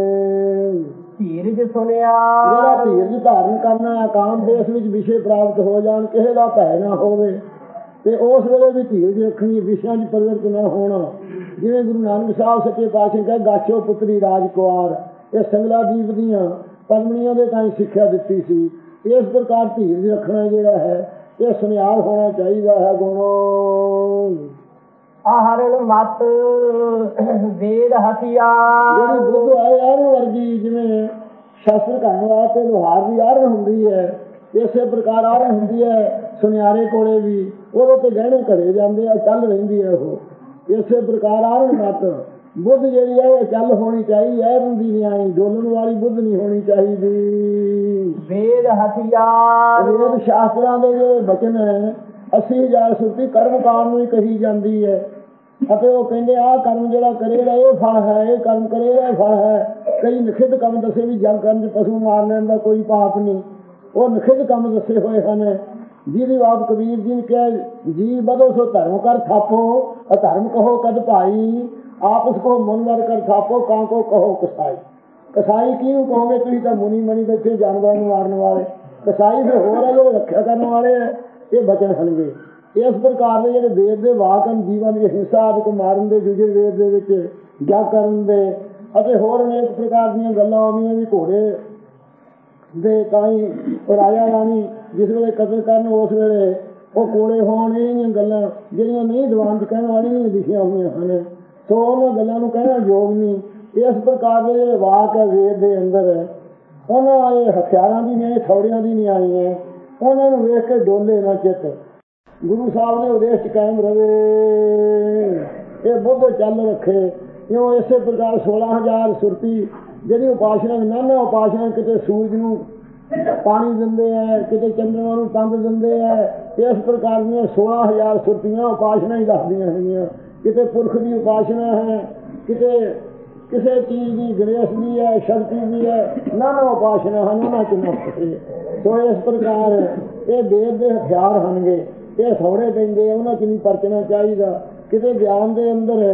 ਧੀਰਜ ਸੁਣਿਆ ਜਿਹੜਾ ਧੀਰਜ ਧਾਰਨ ਕਰਨਾ, ਕਾਮ ਦੇਸ਼ ਵਿੱਚ ਵਿਸ਼ੇ ਪ੍ਰਾਪਤ ਹੋ ਜਾਣ, ਕਿਸੇ ਦਾ ਭੈ ਨਾ ਹੋਵੇ, ਤੇ ਉਸ ਵੇਲੇ ਵੀ ਧੀਰਜ ਰੱਖਣੀ, ਵਿਸ਼ਿਆਂ 'ਚ ਪ੍ਰਵਿਰਤ ਨਾ ਹੋਣਾ। ਜਿਵੇਂ ਗੁਰੂ ਨਾਨਕ ਸਾਹਿਬ ਸੱਚੇ ਪਾਤਸ਼ਾਹ ਕਹੇ ਗਾਛੋ ਪੁੱਤਰੀ ਰਾਜ ਕੁਆਰ, ਇਹ ਸੰਗਲਾ ਦੀਪ ਦੀਆਂ ਪਦਮਣੀਆਂ ਦੇ ਤਾਈਂ ਸਿੱਖਿਆ ਦਿੱਤੀ ਸੀ। ਇਸ ਪ੍ਰਕਾਰ ਧੀਰਜ ਰੱਖਣਾ ਜਿਹੜਾ ਹੈ ਇਹ ਸੁਨਿਆਰ ਹੋਣਾ ਚਾਹੀਦਾ ਹੈ। ਗੁਣ ਆਹਰਨ ਮਤ ਵੇਦ ਹਥਿਆਰ। ਜਿਹੜੀ ਬੁੱਧ ਹੈ ਆਰਨ ਵਰਗੀ, ਜਿਵੇਂ ਸ਼ਸਤਰ ਘਾਣ ਵਾਸਤੇ ਲੋਹਾਰ ਦੀ ਆਰਨ ਹੁੰਦੀ ਹੈ, ਇਸੇ ਪ੍ਰਕਾਰ ਆਰਨ ਹੁੰਦੀ ਹੈ ਸੁਨਿਆਰੇ ਕੋਲੇ ਵੀ। ਉਹਦੇ ਤੇ ਗਹਿਣੇ ਘੜੇ ਜਾਂਦੇ ਆ, ਚੱਲ ਰਹਿੰਦੀ ਹੈ ਉਹ। ਇਸੇ ਪ੍ਰਕਾਰ ਆਰਨ ਮਤ ਬੁੱਧ ਜਿਹੜੀ ਹੈ ਇਹ ਚੱਲ ਹੋਣੀ ਚਾਹੀਦੀ ਹੈ, ਹੁੰਦੀ ਨਹੀਂ ਆਈ, ਡੋਲਣ ਵਾਲੀ ਬੁੱਧ ਨਹੀਂ ਹੋਣੀ ਚਾਹੀਦੀ। ਵੇਦ ਹਥਿਆਰ। ਵੇਦ ਸ਼ਾਸਤਰਾਂ ਦੇ ਜਿਹੜੇ ਬਚਨ ਹੈ 80,000 ਸੁਰਤੀ ਕਰਮ ਕਾਂਡ ਨੂੰ ਹੀ ਕਹੀ ਜਾਂਦੀ ਹੈ। ਅਤੇ ਉਹ ਕਹਿੰਦੇ ਆਹ ਕਰਮ ਜਿਹੜਾ ਕਰੇਗਾ ਇਹ ਫਲ ਹੈ, ਇਹ ਕਰਮ ਕਰੇਗਾ ਇਹ ਫਲ ਹੈ। ਕਈ ਨਿਖਿੱਧ ਕੰਮ ਦੱਸੇ ਵੀ ਜਗ ਕਰਨ 'ਚ ਪਸ਼ੂ ਮਾਰ ਲੈਣ ਦਾ ਕੋਈ ਪਾਪ ਨਹੀਂ, ਉਹ ਨਿਖਿੱਧ ਕੰਮ ਦੱਸੇ ਹੋਏ ਹਨ। ਜਿਹਦੀ ਬਾਤ ਕਬੀਰ ਜੀ ਨੇ ਕਿਹਾ ਜੀ ਬਦੋ ਸੋ ਧਰਮ ਕਰ ਥਾਪੋ, ਅਧਰਮ ਕਹੋ ਕਦ ਭਾਈ, ਆਪਸ ਕੋ ਮਨ ਵਰ ਕਰ ਥਾਪੋ, ਕਾਂ ਕੋ ਕਹੋ ਕਸਾਈ। ਕਸਾਈ ਕਿਹਨੂੰ ਕਹੋਗੇ ਤੁਸੀਂ? ਤਾਂ ਮੁਨੀ ਮਣੀ ਬੈਠੇ ਜਾਨਵਰਾਂ ਨੂੰ ਮਾਰਨ ਵਾਲੇ ਕਸਾਈ ਫਿਰ ਹੋਰ ਹੈ, ਜਿਹੜੇ ਰੱਖਿਆ ਕਰਨ ਵਾਲੇ ਹੈ। ਇਹ ਬਚਨ ਹਨਗੇ। ਇਸ ਪ੍ਰਕਾਰ ਦੇ ਜਿਹੜੇ ਵੇਦ ਦੇ ਵਾਕ ਹਨ, ਜੀਵਨ ਦੀ ਹਿੰਸਾ ਆਦਿ ਕੋ ਮਾਰਨ ਦੇ ਦੂਜੇ ਵੇਦ ਦੇ ਵਿੱਚ ਜਗ ਕਰਨ ਦੇ, ਅਤੇ ਹੋਰ ਅਨੇਕ ਪ੍ਰਕਾਰ ਦੀਆਂ ਗੱਲਾਂ ਆਉਂਦੀਆਂ ਵੀ ਘੋੜੇ ਦੇ ਤਾਈਂ ਰਾਜਾ ਰਾਣੀ ਜਿਸ ਵੇਲੇ ਕਤਲ ਕਰਨ ਉਸ ਵੇਲੇ ਉਹ ਕੋਲੇ ਹੋਣ, ਇਹ ਗੱਲਾਂ ਜਿਹੜੀਆਂ ਨਹੀਂ ਦੀਵਾਨ 'ਚ ਕਹਿਣ ਵਾਲੀਆਂ ਲਿਖੀਆਂ ਹੋਈਆਂ ਹਨ। ਸੋ ਉਹਨਾਂ ਗੱਲਾਂ ਨੂੰ ਕਹਿਣਾ ਯੋਗ ਨਹੀਂ। ਇਸ ਪ੍ਰਕਾਰ ਦੇ ਜਿਹੜੇ ਵਾਕ ਹੈ ਵੇਦ ਦੇ ਅੰਦਰ, ਉਹਨਾਂ ਇਹ ਹਥਿਆਰਾਂ ਦੀ ਨਹੀਂ, ਥੌੜਿਆਂ ਦੀ ਨਹੀਂ ਆਈ ਹੈ। ਉਹਨਾਂ ਨੂੰ ਵੇਖ ਕੇ ਡੋਲੇ ਨਾ ਚਿੱਤ। ਗੁਰੂ ਸਾਹਿਬ ਨੇ ਉਦੇਸ਼ 'ਚ ਕਾਇਮ ਰਵੇ, ਇਹ ਬੁੱਧ ਚੱਲ ਰੱਖੇ। ਕਿਉਂ? ਇਸੇ ਪ੍ਰਕਾਰ 16,000 ਸੁਰਤੀ ਜਿਹੜੀ ਉਪਾਸਨਾ, ਨਾਨਾ ਉਪਾਸਨਾ, ਕਿਤੇ ਸੂਰਜ ਨੂੰ ਪਾਣੀ ਦਿੰਦੇ ਹੈ, ਕਿਤੇ ਚੰਦਰਮਾ ਨੂੰ ਤੰਦ ਦਿੰਦੇ ਹੈ। ਇਸ ਪ੍ਰਕਾਰ ਦੀਆਂ 16,000 ਸੁਰਤੀਆਂ ਉਪਾਸਨਾ ਹੀ ਦੱਸਦੀਆਂ ਹੈਗੀਆਂ। ਕਿਤੇ ਪੁਰਖ ਦੀ ਉਪਾਸਨਾ ਹੈ, ਕਿਤੇ ਕਿਸੇ ਚੀਜ਼ ਦੀ ਗਣੇਸ਼ ਦੀ ਹੈ, ਸ਼ਕਤੀ ਦੀ ਹੈ, ਨਾਨਾ ਉਪਾਸਨਾ ਹਨ। ਉਹਨਾਂ 'ਚ ਨਾ ਫਸੇ। ਸੋ ਇਸ ਪ੍ਰਕਾਰ ਇਹ ਵੇਦ ਦੇ ਹਥਿਆਰ ਹਨਗੇ, ਇਹ ਥੋੜੇ ਪੈਂਦੇ, ਉਹਨਾਂ 'ਚ ਨਹੀਂ ਪਰਚਣਾ ਚਾਹੀਦਾ। ਕਿਤੇ ਗਿਆਨ ਦੇ ਅੰਦਰ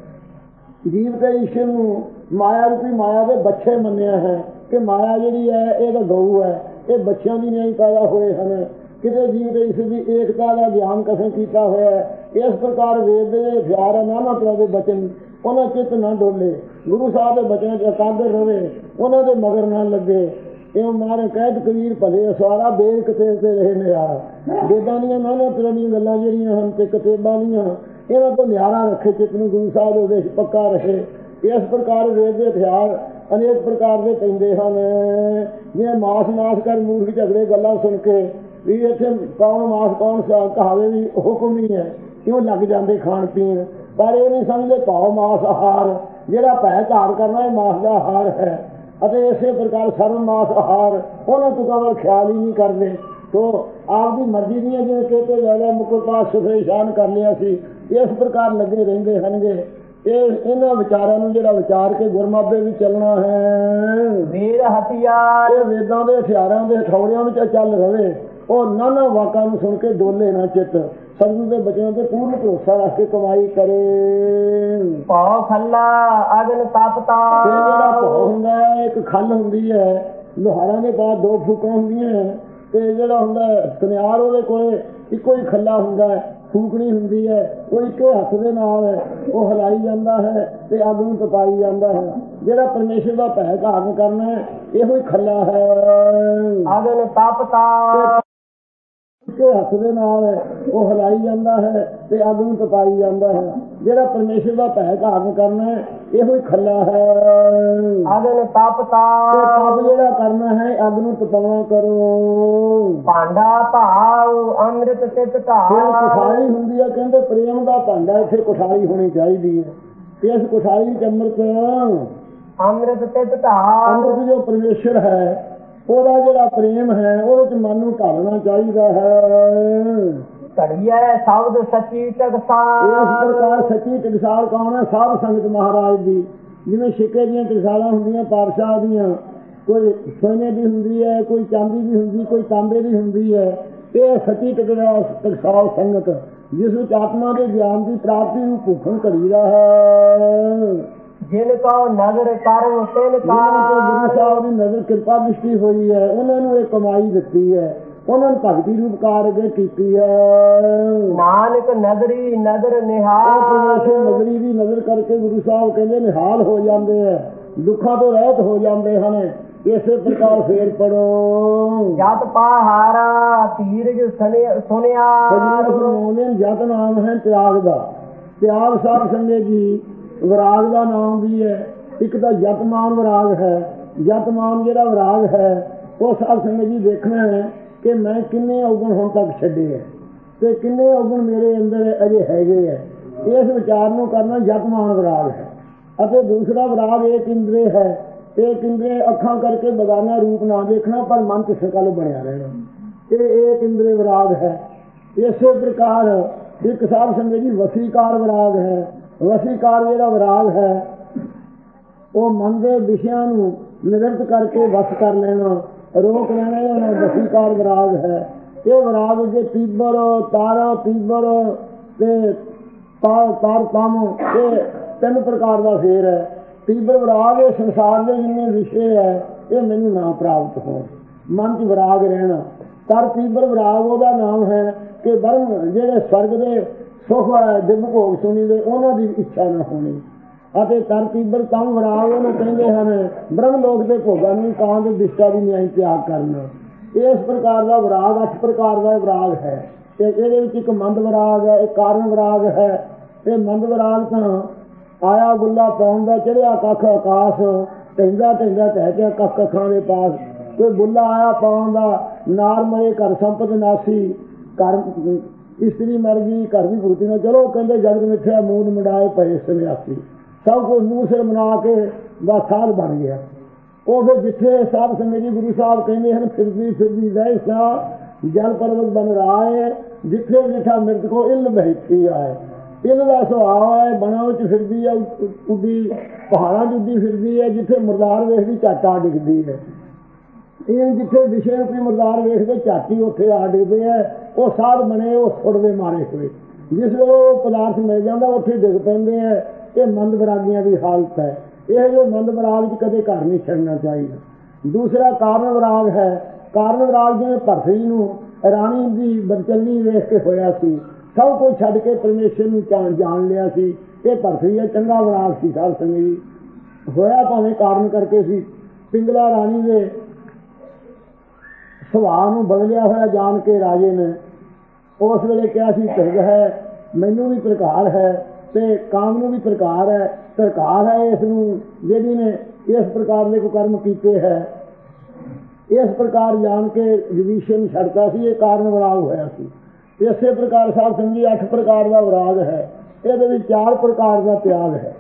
ਜੀਵ ਤੇ ਈਸ਼ਵਰ ਨੂੰ ਮਾਇਆ ਰੂਪੀ ਮਾਇਆ ਦੇ ਬੱਚੇ ਮੰਨਿਆ ਹੈ ਕਿ ਮਾਇਆ ਜਿਹੜੀ ਹੈ ਇਹ ਤਾਂ ਗਊ ਹੈ, ਇਹ ਬੱਚਿਆਂ ਦੀ ਨਹੀਂ ਪੈਦਾ ਹੋਏ ਹਨ। ਕਿਤੇ ਜੀਵ ਤੇ ਈਸ਼ਵਰ ਦੀ ਏਕਤਾ ਦਾ ਗਿਆਨ ਕਥਨ ਕੀਤਾ ਹੋਇਆ ਹੈ। ਇਸ ਪ੍ਰਕਾਰ ਵੇਦ ਦੇ ਹਥਿਆਰ ਹੈ, ਨਾਨਾ ਤਰ੍ਹਾਂ ਦੇ ਬਚਨ, ਉਹਨਾਂ ਚਿੱਤ ਨਾ ਡੋਲੇ। ਗੁਰੂ ਸਾਹਿਬ ਦੇ ਬਚਨਾਂ 'ਚ ਇਕਾਗਰ ਰਵੇ, ਉਹਨਾਂ ਦੇ ਮਗਰ ਨਾ ਲੱਗੇ। ਇਹ ਮਾਰੇ ਕਹਿਤ ਕਬੀਰ ਭਲੇ ਅਸਵਾਰਾ, ਬੇਲ ਕਿਤੇ ਤੇ ਰਹੇ ਨਿਆਰਾ। ਵੇਦਾਂ ਦੀਆਂ ਨਾਨਾ ਤਰ੍ਹਾਂ ਦੀਆਂ ਗੱਲਾਂ ਜਿਹੜੀਆਂ ਹਨ ਤੇ ਕਿਤਾਬਾਂ ਦੀਆਂ, ਇਹਨਾਂ ਤੋਂ ਨਿਆਰਾ ਰੱਖੇ ਚਿੱਤ ਨੂੰ। ਗੁਰੂ ਸਾਹਿਬ ਦੇ ਉਦੇਸ਼ ਪੱਕਾ ਰਹੇ। ਇਸ ਪ੍ਰਕਾਰ ਵੇਦ ਦੇ ਹਥਿਆਰ ਅਨੇਕ ਪ੍ਰਕਾਰ ਦੇ ਪੈਂਦੇ ਹਨ। ਜਿਵੇਂ ਮਾਸ ਕਰ ਮੂਰਖ ਝਗੜੇ ਗੱਲਾਂ ਸੁਣ ਕੇ ਵੀ ਇੱਥੇ ਕੌਣ ਮਾਸ ਕੌਣ ਕਹਾਵੇ ਵੀ ਹੁਕਮ ਹੀ ਹੈ, ਕਿਉਂ ਲੱਗ ਜਾਂਦੇ ਖਾਣ ਪੀਣ। ਪਰ ਇਹ ਨਹੀਂ ਸਮਝਦੇ ਭਾਵ ਮਾਸ ਆਹਾਰ, ਜਿਹੜਾ ਭੈ ਧਾਰ ਕਰਨਾ ਇਹ ਮਾਸ ਦਾ ਆਹਾਰ ਹੈ। ਅਤੇ ਇਸੇ ਪ੍ਰਕਾਰ ਸਰਵ ਮਾਸ ਆਹਾਰ, ਉਹਨਾਂ ਤੁਕਾਂ ਵੱਲ ਖਿਆਲ ਹੀ ਨਹੀਂ ਕਰਦੇ। ਤੋ ਆਪਦੀ ਮਰਜ਼ੀ ਦੀਆਂ ਜਿਵੇਂ ਕਹਤੇ ਲੈ ਲਿਆ, ਮੁਕਤ ਪਾਸ ਸੁਖੇ ਸ਼ਾਨ ਕਰ ਲਿਆ ਸੀ, ਇਸ ਪ੍ਰਕਾਰ ਲੱਗੇ ਰਹਿੰਦੇ ਹਨਗੇ। ਇਹਨਾਂ ਵਿਚਾਰਾਂ ਨੂੰ ਜਿਹੜਾ ਵਿਚਾਰ ਕੇ ਗੁਰਮਾਬੇ ਵੀ ਚੱਲਣਾ ਹੈ। ਵੇਦ ਹਥਿਆਰ। ਇਹ ਵੇਦਾਂ ਦੇ ਹਥਿਆਰਾਂ ਦੇ ਹਥੌੜਿਆਂ ਵਿੱਚ ਚੱਲ ਰਵੇ। ਉਹ ਨਾਨਾ ਵਾਕਾਂ ਨੂੰ ਸੁਣ ਕੇ ਡੋਲੇ ਨਾ ਚਿੱਤ। ਸਤਿਗੁਰੂ ਦੇ ਬਚਨਾਂ ਤੇ ਪੂਰਨ ਭਰੋਸਾ ਰੱਖ ਕੇ ਕਮਾਈ ਕਰੇ। ਭਉ ਖੱਲਾ ਅਗਨ ਤਪਤਾ। ਜਿਹੜਾ ਭਉ ਹੁੰਦਾ ਹੈ ਇੱਕ ਖੱਲ ਹੁੰਦੀ ਹੈ, ਲੋਹਾਰਾਂ ਦੇ ਬਾਅਦ 2 ਫੂਕਾਂ ਹੁੰਦੀਆਂ, ਤੇ ਜਿਹੜਾ ਹੁੰਦਾ ਸੁਨਿਆਰ ਉਹਦੇ ਕੋਲ ਇੱਕੋ ਹੀ ਖੱਲਾ ਹੁੰਦਾ ਹੈ, ਫੂਕਣੀ ਹੁੰਦੀ ਹੈ। ਉਹ ਇੱਕੋ ਹੱਥ ਦੇ ਨਾਲ ਉਹ ਹਿਲਾਈ ਜਾਂਦਾ ਹੈ ਤੇ ਅੱਗ ਨੂੰ ਤਪਾਈ ਜਾਂਦਾ ਹੈ। ਜਿਹੜਾ ਪਰਮੇਸ਼ਰ ਦਾ ਭੈ ਧਾਰਨ ਕਰਨਾ ਹੈ ਇਹੋ ਹੀ ਖੱਲਾ ਹੈ। ਅਗਨ ਤਪਤਾ। ਇੱਕੇ ਹੱਥ ਦੇ ਨਾਲ ਉਹ ਹਿਲਾਈ ਜਾਂਦਾ ਹੈ ਤੇ ਅੱਗ ਨੂੰ ਤਪਾਈ ਜਾਂਦਾ ਹੈ। ਜਿਹੜਾ ਪਰਮੇਸ਼ਰ ਦਾ ਭੈ ਧਾਰਨ ਕਰਨਾ ਹੈ ਇਹੋ ਹੀ ਖੱਲਾ ਹੈ। ਅਗਨ ਤਪਤਾ। ਤਪ ਜਿਹੜਾ ਕਰਨਾ ਹੈ ਅੱਗ ਨੂੰ ਤਪਾਉਣਾ ਕਰੋ। ਭਾਂਡਾ ਭਾਵ ਅੰਮ੍ਰਿਤ ਸਿੱਧ ਧਾਰ। ਕੁਠਾਲੀ ਹੁੰਦੀ ਹੈ, ਕਹਿੰਦੇ ਪ੍ਰੇਮ ਦਾ ਭਾਂਡਾ ਇੱਥੇ ਕੁਠਾਲੀ ਹੋਣੀ ਚਾਹੀਦੀ ਹੈ। ਇਸ ਕੁਠਾਲੀ ਚ ਅੰਮ੍ਰਿਤ ਸਿੱਧ ਧਾਰ। ਅੰਮ੍ਰਿਤ ਜੋ ਪਰਮੇਸ਼ਰ ਹੈ ਉਹਦਾ ਜਿਹੜਾ ਪ੍ਰੇਮ ਹੈ ਉਹਦੇ ਚ ਮਨ ਨੂੰ ਢਾਲਣਾ ਚਾਹੀਦਾ ਹੈ। ਘੜੀਐ ਸ਼ਬਦ ਸੱਚੀ ਟਕਸਾਲ। ਇਸ ਪ੍ਰਕਾਰ ਸੱਚੀ ਟਕਸਾਲ ਕੌਣ ਹੈ? ਸਾਧ ਸੰਗਤ ਮਹਾਰਾਜ ਦੀ। ਜਿਵੇਂ ਸਿੱਕੇ ਦੀਆਂ ਟਕਸਾਲਾਂ ਹੁੰਦੀਆਂ ਪਾਤਸ਼ਾਹ ਦੀਆਂ, ਕੋਈ ਸੋਨੇ ਦੀ ਹੁੰਦੀ ਹੈ, ਕੋਈ ਚਾਂਦੀ ਦੀ ਹੁੰਦੀ, ਕੋਈ ਤਾਂਬੇ ਦੀ ਹੁੰਦੀ ਹੈ। ਇਹ ਸੱਚੀ ਟਕਸਾਲ ਸੰਗਤ ਜਿਸ ਵਿੱਚ ਆਤਮਾ ਦੇ ਗਿਆਨ ਦੀ ਪ੍ਰਾਪਤੀ ਨੂੰ ਭੁੱਖਣ ਘੜੀਦਾ ਹੈ। ਜਿਨ ਕੋ ਨਜ਼ਰ ਕਰਮ ਤਿਨ ਕਾ। ਗੁਰੂ ਸਾਹਿਬ ਦੀ ਨਜ਼ਰ ਕਿਰਪਾ ਦ੍ਰਿਸ਼ਟੀ ਹੋਈ ਹੈ, ਉਹਨਾਂ ਨੂੰ ਇਹ ਕਮਾਈ ਦਿੱਤੀ ਹੈ। ਉਹਨਾਂ ਨੇ ਭਗਤੀ ਰੂਪ ਕਾਰ ਅੱਗੇ ਕੀਤੀ ਹੈ। ਨਾਨਕ ਨਦਰੀ ਨਦਰ ਉਹ ਨਿਹਾਲ ਪਰਮੇਸ਼ਰ ਨਜ਼ਰੀ ਦੀ ਨਜ਼ਰ ਕਰਕੇ ਗੁਰੂ ਸਾਹਿਬ ਕਹਿੰਦੇ ਨਿਹਾਲ ਹੋ ਜਾਂਦੇ ਹੈ, ਦੁੱਖਾਂ ਤੋਂ ਰਹਿਤ ਹੋ ਜਾਂਦੇ ਹਨ। ਇਸੇ ਪ੍ਰਕਾਰ ਫੇਰ ਪੜੋ ਜਤ ਪਹਾਰਾ ਧੀਰਜ ਸੁਨਿਆ ਜਤ ਨਾਮ ਹੈ ਤਿਆਗ ਦਾ। ਤਿਆਗ ਸਾਧ ਸੰਗਤ ਜੀ ਵਿਰਾਗ ਦਾ ਨਾਮ ਵੀ ਹੈ। ਇੱਕ ਤਾਂ ਜਤਮਾਨ ਵਿਰਾਗ ਹੈ। ਜਤਮਾਨ ਜਿਹੜਾ ਵਿਰਾਗ ਹੈ ਉਹ ਸਾਧ ਸੰਗਤ ਜੀ ਦੇਖਣਾ ਹੈ ਕਿ ਮੈਂ ਕਿੰਨੇ ਔਗਣ ਹੁਣ ਤੱਕ ਛੱਡੇ ਹੈ ਤੇ ਕਿੰਨੇ ਔਗਣ ਮੇਰੇ ਅੰਦਰ ਅਜੇ ਹੈਗੇ ਹੈ। ਇਸ ਵਿਚਾਰ ਨੂੰ ਕਰਨਾ ਜਤਮਾਨ ਵਿਰਾਗ ਹੈ। ਅਤੇ ਦੂਸਰਾ ਵਿਰਾਗ ਇੱਕ ਇੰਦਰੀ ਹੈ। ਇੱਕ ਇੰਦਰੀ ਅੱਖਾਂ ਕਰਕੇ ਬਗਾਨਾ ਰੂਪ ਨਾ ਦੇਖਣਾ ਪਰ ਮਨ ਚ ਸਕਲ ਬਣਿਆ ਰਹਿਣਾ, ਇਹ ਇੱਕ ਇੰਦਰੀ ਵਿਰਾਗ ਹੈ। ਇਸੇ ਪ੍ਰਕਾਰ ਇੱਕ ਸਾਧ ਸੰਗਤ ਜੀ ਵਸੀਕਾਰ ਵਿਰਾਗ ਹੈ। ਵਸੀਕਾਰ ਜਿਹੜਾ ਵਿਰਾਗ ਹੈ ਉਹ ਮਨ ਦੇ ਵਿਸ਼ਿਆਂ ਨੂੰ ਨਿਰੰਤ ਕਰਕੇ ਵਸ ਕਰ ਲੈਣਾ, ਰੋਕ ਲੈਣਾ, ਇਹਨਾਂ ਵਸੀਕਾਰ ਵਿਰਾਗ ਹੈ। ਇਹ ਵਿਰਾਗ ਅੱਗੇ ਤੀਬਰ ਤਾਰਾ ਤੀਬਰ ਤੇ ਤਾਰ ਤਮ ਇਹ ਤਿੰਨ ਪ੍ਰਕਾਰ ਦਾ ਫੇਰ ਹੈ। ਤੀਬਰ ਵਿਰਾਗ ਇਹ ਸੰਸਾਰ ਦੇ ਜਿੰਨੇ ਵਿਸ਼ੇ ਹੈ ਇਹ ਮੈਨੂੰ ਨਾ ਪ੍ਰਾਪਤ ਹੋ, ਮਨ ਚ ਵਿਰਾਗ ਰਹਿਣਾ। ਤਰ ਤੀਬਰ ਵਿਰਾਗ ਉਹਦਾ ਨਾਮ ਹੈ ਕਿ ਬਰਮ ਜਿਹੜੇ ਸਵਰਗ ਦੇ ਸੁਖ ਦਿਵ ਭੋਗ ਸੁਣੀ ਦੇ ਉਹਨਾਂ ਦੀ ਇੱਛਾ ਨਾ ਹੋਣੀ। ਅਤੇ ਤਰ ਤੀਬਰ ਤਮ ਵਿਰਾਗ ਉਹਨੂੰ ਕਹਿੰਦੇ ਹਨ ਬ੍ਰਹਮ ਲੋਕ ਦੇ ਭੋਗਾਂ ਨੂੰ ਕਾਂ ਦੇ ਦਿਸ਼ਾ ਦੀ ਨਿਆਂ ਤਿਆਗ ਕਰਨਾ। ਇਸ ਪ੍ਰਕਾਰ ਦਾ ਵਿਰਾਗ 8 ਪ੍ਰਕਾਰ ਦਾ ਵਿਰਾਗ ਹੈ। ਤੇ ਇਹਦੇ ਵਿੱਚ ਇੱਕ ਮੰਦ ਵਿਰਾਗ ਹੈ, ਇੱਕ ਕਾਰਨ ਵਿਰਾਗ ਹੈ। ਇਹ ਮੰਦ ਵਿਰਾਗ ਤਾਂ ਆਇਆ ਗੁੱਲਾ ਪਾਉਣ ਦਾ ਚੜਿਆ ਕੱਖ ਆਕਾਸ਼ ਢਹਿੰਦਾ ਢਹਿੰਦਾ ਕਹਿ ਕੇ ਕੱਖ ਕੱਖਾਂ ਦੇ ਪਾਸ ਕੋਈ ਬੁੱਲਾ ਆਇਆ ਪਾਉਣ ਦਾ ਨਾਰ ਮਰੇ ਘਰ ਸੰਪਤ ਨਾਸੀ ਘਰ ਇਸਤਰੀ ਮਰ ਗਈ ਘਰ ਦੀ ਭੂਤੀ ਨਾਲ ਚਲੋ ਕਹਿੰਦੇ ਜਗਤ ਮਿੱਠਿਆ ਮੂੰਹ ਮੁੰਡਾਏ ਪਏ ਸੰਨਿਆਸੀ ਸਭ ਕੁਝ ਮੂੰਹ ਸਿਰ ਬਣਾ ਕੇ ਬਸ ਸਾਧ ਬਣ ਗਿਆ। ਉਹ ਫਿਰ ਜਿੱਥੇ ਸਾਧ ਸੰਗਤ ਜੀ ਗੁਰੂ ਸਾਹਿਬ ਕਹਿੰਦੇ ਹਨ ਫਿਰਦੀ ਫਿਰਦੀ ਰਹਿ ਸਾ ਜਲ ਪਰਵਤ ਬਣ ਰਹਾ ਹੈ ਜਿੱਥੇ ਜਿੱਥਾ ਮਿਰਤ ਕੋ ਇਲ ਬੈਠੀ ਆਏ। ਇਲ ਦਾ ਸੁਭਾਅ ਹੈ ਬਣਾ ਵਿੱਚ ਫਿਰਦੀ ਹੈ, ਉੱਡੀ ਪਹਾੜਾਂ ਚ ਉੱਡੀ ਫਿਰਦੀ ਹੈ। ਜਿੱਥੇ ਮੁਰਦਾਰ ਵੇਖਦੀ ਝਾਟਾ ਡਿੱਗਦੀ ਹੈ। ਇਹ ਜਿੱਥੇ ਵਿਸ਼ੇ ਰੂਪੀ ਮੁਰਦਾਰ ਵੇਖਦੇ ਝਾਟੀ ਉੱਥੇ ਆ ਡਿੱਗਦੇ ਹੈ। ਉਹ ਸਾਧ ਬਣੇ ਉਹ ਸੁੱਟਦੇ ਮਾਰੇ ਹੋਏ ਜਿਸ ਵੇਲੇ ਉਹ ਪਦਾਰਥ ਮਿਲ ਜਾਂਦਾ ਉੱਥੇ ਡਿੱਗ ਪੈਂਦੇ ਹੈ। ਇਹ ਮੰਦ ਵਿਰਾਗੀਆਂ ਦੀ ਹਾਲਤ ਹੈ। ਇਹ ਜੋ ਮੰਦ ਵਿਰਾਗ ਚ ਕਦੇ ਘਰ ਨਹੀਂ ਛੱਡਣਾ ਚਾਹੀਦਾ। ਦੂਸਰਾ ਕਾਰਨ ਵਿਰਾਗ ਹੈ। ਕਾਰਨ ਵਿਰਾਗ ਜਿਵੇਂ ਭਰਤਰੀ ਨੂੰ ਰਾਣੀ ਦੀ ਬਦਚਲਨੀ ਵੇਖ ਕੇ ਹੋਇਆ ਸੀ, ਸਭ ਕੁਝ ਛੱਡ ਕੇ ਪਰਮੇਸ਼ਰ ਨੂੰ ਜਾਣ ਲਿਆ ਸੀ। ਇਹ ਭਰਤਰੀ ਦਾ ਚੰਗਾ ਵਿਰਾਗ ਸੀ। ਸਾਧ ਸੰਗਤ ਜੀ ਹੋਇਆ ਭਾਵੇਂ ਕਾਰਨ ਕਰਕੇ ਸੀ। ਪਿੰਗਲਾ ਰਾਣੀ ਦੇ ਸੁਭਾਅ ਨੂੰ ਬਦਲਿਆ ਹੋਇਆ ਜਾਣ ਕੇ ਰਾਜੇ ਨੇ ਉਸ ਵੇਲੇ ਕਿਹਾ ਸੀ ਭਿਗ ਹੈ ਮੈਨੂੰ ਵੀ ਪ੍ਰਕਾਰ ਹੈ ਤੇ ਕਾਮ ਨੂੰ ਵੀ ਪ੍ਰਕਾਰ ਹੈ। ਸਰਕਾਰ ਹੈ ਇਸ ਨੂੰ ਜਿਹੜੀ ਨੇ ਇਸ ਪ੍ਰਕਾਰ ਦੇ ਕੁਕਰਮ ਕੀਤੇ ਹੈ। ਇਸ ਪ੍ਰਕਾਰ ਜਾਣ ਕੇ ਵਿਭੀਸ਼ਣ ਛੱਡਤਾ ਸੀ। ਇਹ ਕਾਰਨ ਵਿਰਾਗ ਹੋਇਆ ਸੀ। ਇਸੇ ਪ੍ਰਕਾਰ ਸਾਧ ਸੰਗਤ ਜੀ 8 ਪ੍ਰਕਾਰ ਦਾ ਵਿਰਾਗ ਹੈ। ਇਹਦੇ ਵਿੱਚ 4 ਪ੍ਰਕਾਰ ਦਾ ਤਿਆਗ ਹੈ।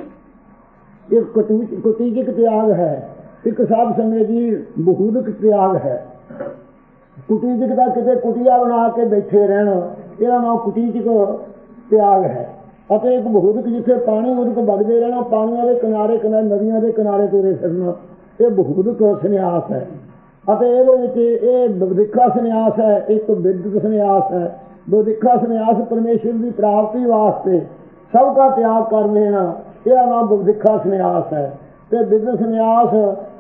ਇੱਕ ਕੁਟੀਜਿਕ ਤਿਆਗ ਹੈ। ਇੱਕ ਸਾਧ ਸੰਗਤ ਜੀ ਬਹੂਦਿਕ ਤਿਆਗ ਹੈ। ਕੁਟੀਜਿਕ ਦਾ ਕਿਤੇ ਕੁਟੀਆ ਬਣਾ ਕੇ ਬੈਠੇ ਰਹਿਣਾ ਇਹਦਾ ਨਾਮ ਕੁਟੀਜਿਕ ਤਿਆਗ ਹੈ। ਅਤੇ ਇੱਕ ਬਹੂਦਿਕ ਜਿੱਥੇ ਪਾਣੀ ਉਹਦੇ ਤੋਂ ਵਗਦੇ ਰਹਿਣਾ, ਪਾਣੀਆਂ ਦੇ ਕਿਨਾਰੇ ਕਿਨਾਰੇ ਨਦੀਆਂ ਦੇ ਕਿਨਾਰੇ ਤੁਰੇ ਫਿਰਨਾ, ਇਹ ਬਹੂਦਿਕ ਸੰਨਿਆਸ ਹੈ। ਅਤੇ ਇਹਦੇ ਵਿੱਚ ਇਹ ਬਵਦਿੱਖਾ ਸੰਨਿਆਸ ਹੈ। ਇੱਕ ਵਿਦਿਕ ਸੰਨਿਆਸ ਹੈ। ਬਵਦਿੱਖਾ ਸੰਨਿਆਸ ਪਰਮੇਸ਼ਰ ਦੀ ਪ੍ਰਾਪਤੀ ਵਾਸਤੇ ਸਭ ਦਾ ਤਿਆਗ ਕਰ ਲੈਣਾ, ਇਹਦਾ ਨਾਮ ਬਵਦਿੱਖਾ ਸੰਨਿਆਸ ਹੈ। ਤੇ ਵਿਦਿਕ ਸੰਨਿਆਸ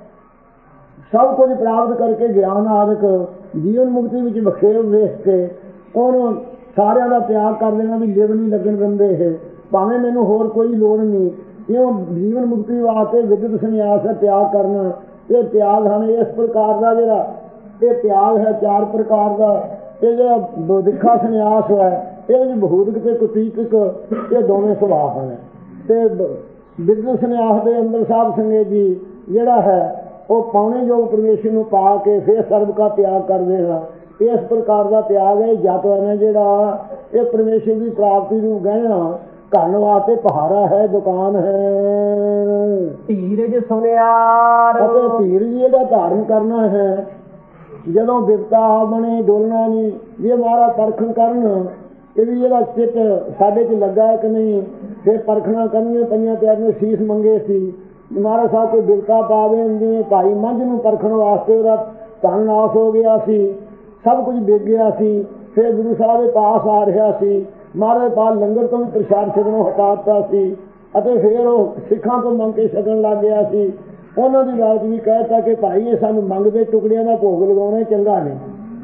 ਸਭ ਕੁਝ ਪ੍ਰਾਪਤ ਕਰਕੇ ਗਿਆਨ ਆਦਿਕ ਜੀਵਨ ਮੁਕਤੀ ਵਿੱਚ ਵਖੇਵ ਵੇਖ ਕੇ ਉਹਨੂੰ ਸਾਰਿਆਂ ਦਾ ਤਿਆਗ ਕਰ ਦੇਣਾ ਵੀ ਲਿਵ ਨਹੀਂ ਲੱਗਣ ਦਿੰਦੇ ਇਹ ਭਾਵੇਂ ਮੈਨੂੰ ਹੋਰ ਕੋਈ ਲੋੜ ਨਹੀਂ। ਕਿਉਂ ਜੀਵਨ ਮੁਕਤੀ ਵਾਸਤੇ ਵਿਦਿਕ ਸੰਨਿਆਸ ਹੈ ਤਿਆਗ ਕਰਨਾ। ਇਹ ਤਿਆਗ ਹਨ। ਇਸ ਪ੍ਰਕਾਰ ਦਾ ਜਿਹੜਾ ਇਹ ਤਿਆਗ ਹੈ 4 ਪ੍ਰਕਾਰ ਦਾ। ਇਹ ਜਿਹੜਾ ਬਵਦਿੱਖਾ ਸੰਨਿਆਸ ਹੈ ਇਹ ਵਿੱਚ ਬਹੂਦਿਕ ਤੇ ਕੁਟੀਜਿਕ ਇਹ ਦੋਵੇਂ ਸੁਭਾਅ ਹਨ। ਤੇ ਵਿਦਿਕ ਸੰਨਿਆਸ ਦੇ ਅੰਦਰ ਸਾਧ ਸੰਗਤ ਜੀ ਜਿਹੜਾ ਹੈ ਉਹ ਪਾਉਣੇ ਯੋਗ ਪਰਮੇਸ਼ਰ ਨੂੰ ਪਾ ਕੇ ਫਿਰ ਸਰਬ ਦਾ ਤਿਆਗ ਕਰਦੇ ਹਾਂ। ਇਸ ਪ੍ਰਕਾਰ ਦਾ ਤਿਆਗ ਹੈ। ਜਤ ਹੈ ਜਿਹੜਾ ਇਹ ਪਰਮੇਸ਼ਰ ਦੀ ਪ੍ਰਾਪਤੀ ਨੂੰ ਗਹਿਣਾ ਕਰਨ ਵਾਸਤੇ ਪਹਾਰਾ ਹੈ, ਦੁਕਾਨ ਹੈ। ਧੀਰਜ ਸੁਨਿਆ ਅਤੇ ਧੀਰਜ ਇਹਦਾ ਧਾਰਨ ਕਰਨਾ ਹੈ। ਜਦੋਂ ਬਿਪਤਾ ਬਣੇ ਡੋਲਣਾ ਨਹੀਂ। ਜੇ ਮਹਾਰਾਜ ਪਰਖਣ ਕਰਨ ਇਹ ਵੀ ਇਹਦਾ ਚਿੱਤ ਸਾਡੇ 'ਚ ਲੱਗਾ ਹੈ ਕਿ ਨਹੀਂ। ਫਿਰ ਪਰਖਣਾ ਕਰਨੀਆਂ ਪਈਆਂ ਤੇ ਆਪਣੇ ਸੀਸ ਮੰਗੇ ਸੀ ਮਹਾਰਾਜ ਸਾਹਿਬ ਕੋਈ ਬਿਪਤਾ ਪਾ ਦੇਣ। ਜਿਵੇਂ ਭਾਈ ਮੰਝ ਨੂੰ ਪਰਖਣ ਵਾਸਤੇ ਉਹਦਾ ਧਨ ਨਾਸ ਹੋ ਗਿਆ ਸੀ, ਸਭ ਕੁਝ ਵਿਕ ਗਿਆ ਸੀ। ਫਿਰ ਗੁਰੂ ਸਾਹਿਬ ਦੇ ਪਾਸ ਆ ਰਿਹਾ ਸੀ। ਮਹਾਰਾਜ ਪਾਸ ਲੰਗਰ ਤੋਂ ਵੀ ਪ੍ਰਸ਼ਾਦ ਛਕਣੋਂ ਹਟਾ ਦਿੱਤਾ ਸੀ ਅਤੇ ਫਿਰ ਉਹ ਸਿੱਖਾਂ ਤੋਂ ਮੰਗ ਕੇ ਛਕਣ ਲੱਗ ਗਿਆ ਸੀ। ਉਹਨਾਂ ਦੀ ਬਾਤ ਵੀ ਕਹਿ ਦਿੱਤਾ ਕਿ ਭਾਈ ਇਹ ਸਾਨੂੰ ਮੰਗਦੇ ਟੁਕੜਿਆਂ ਦਾ ਭੋਗ ਲਗਾਉਣਾ ਚੰਗਾ ਨਹੀਂ।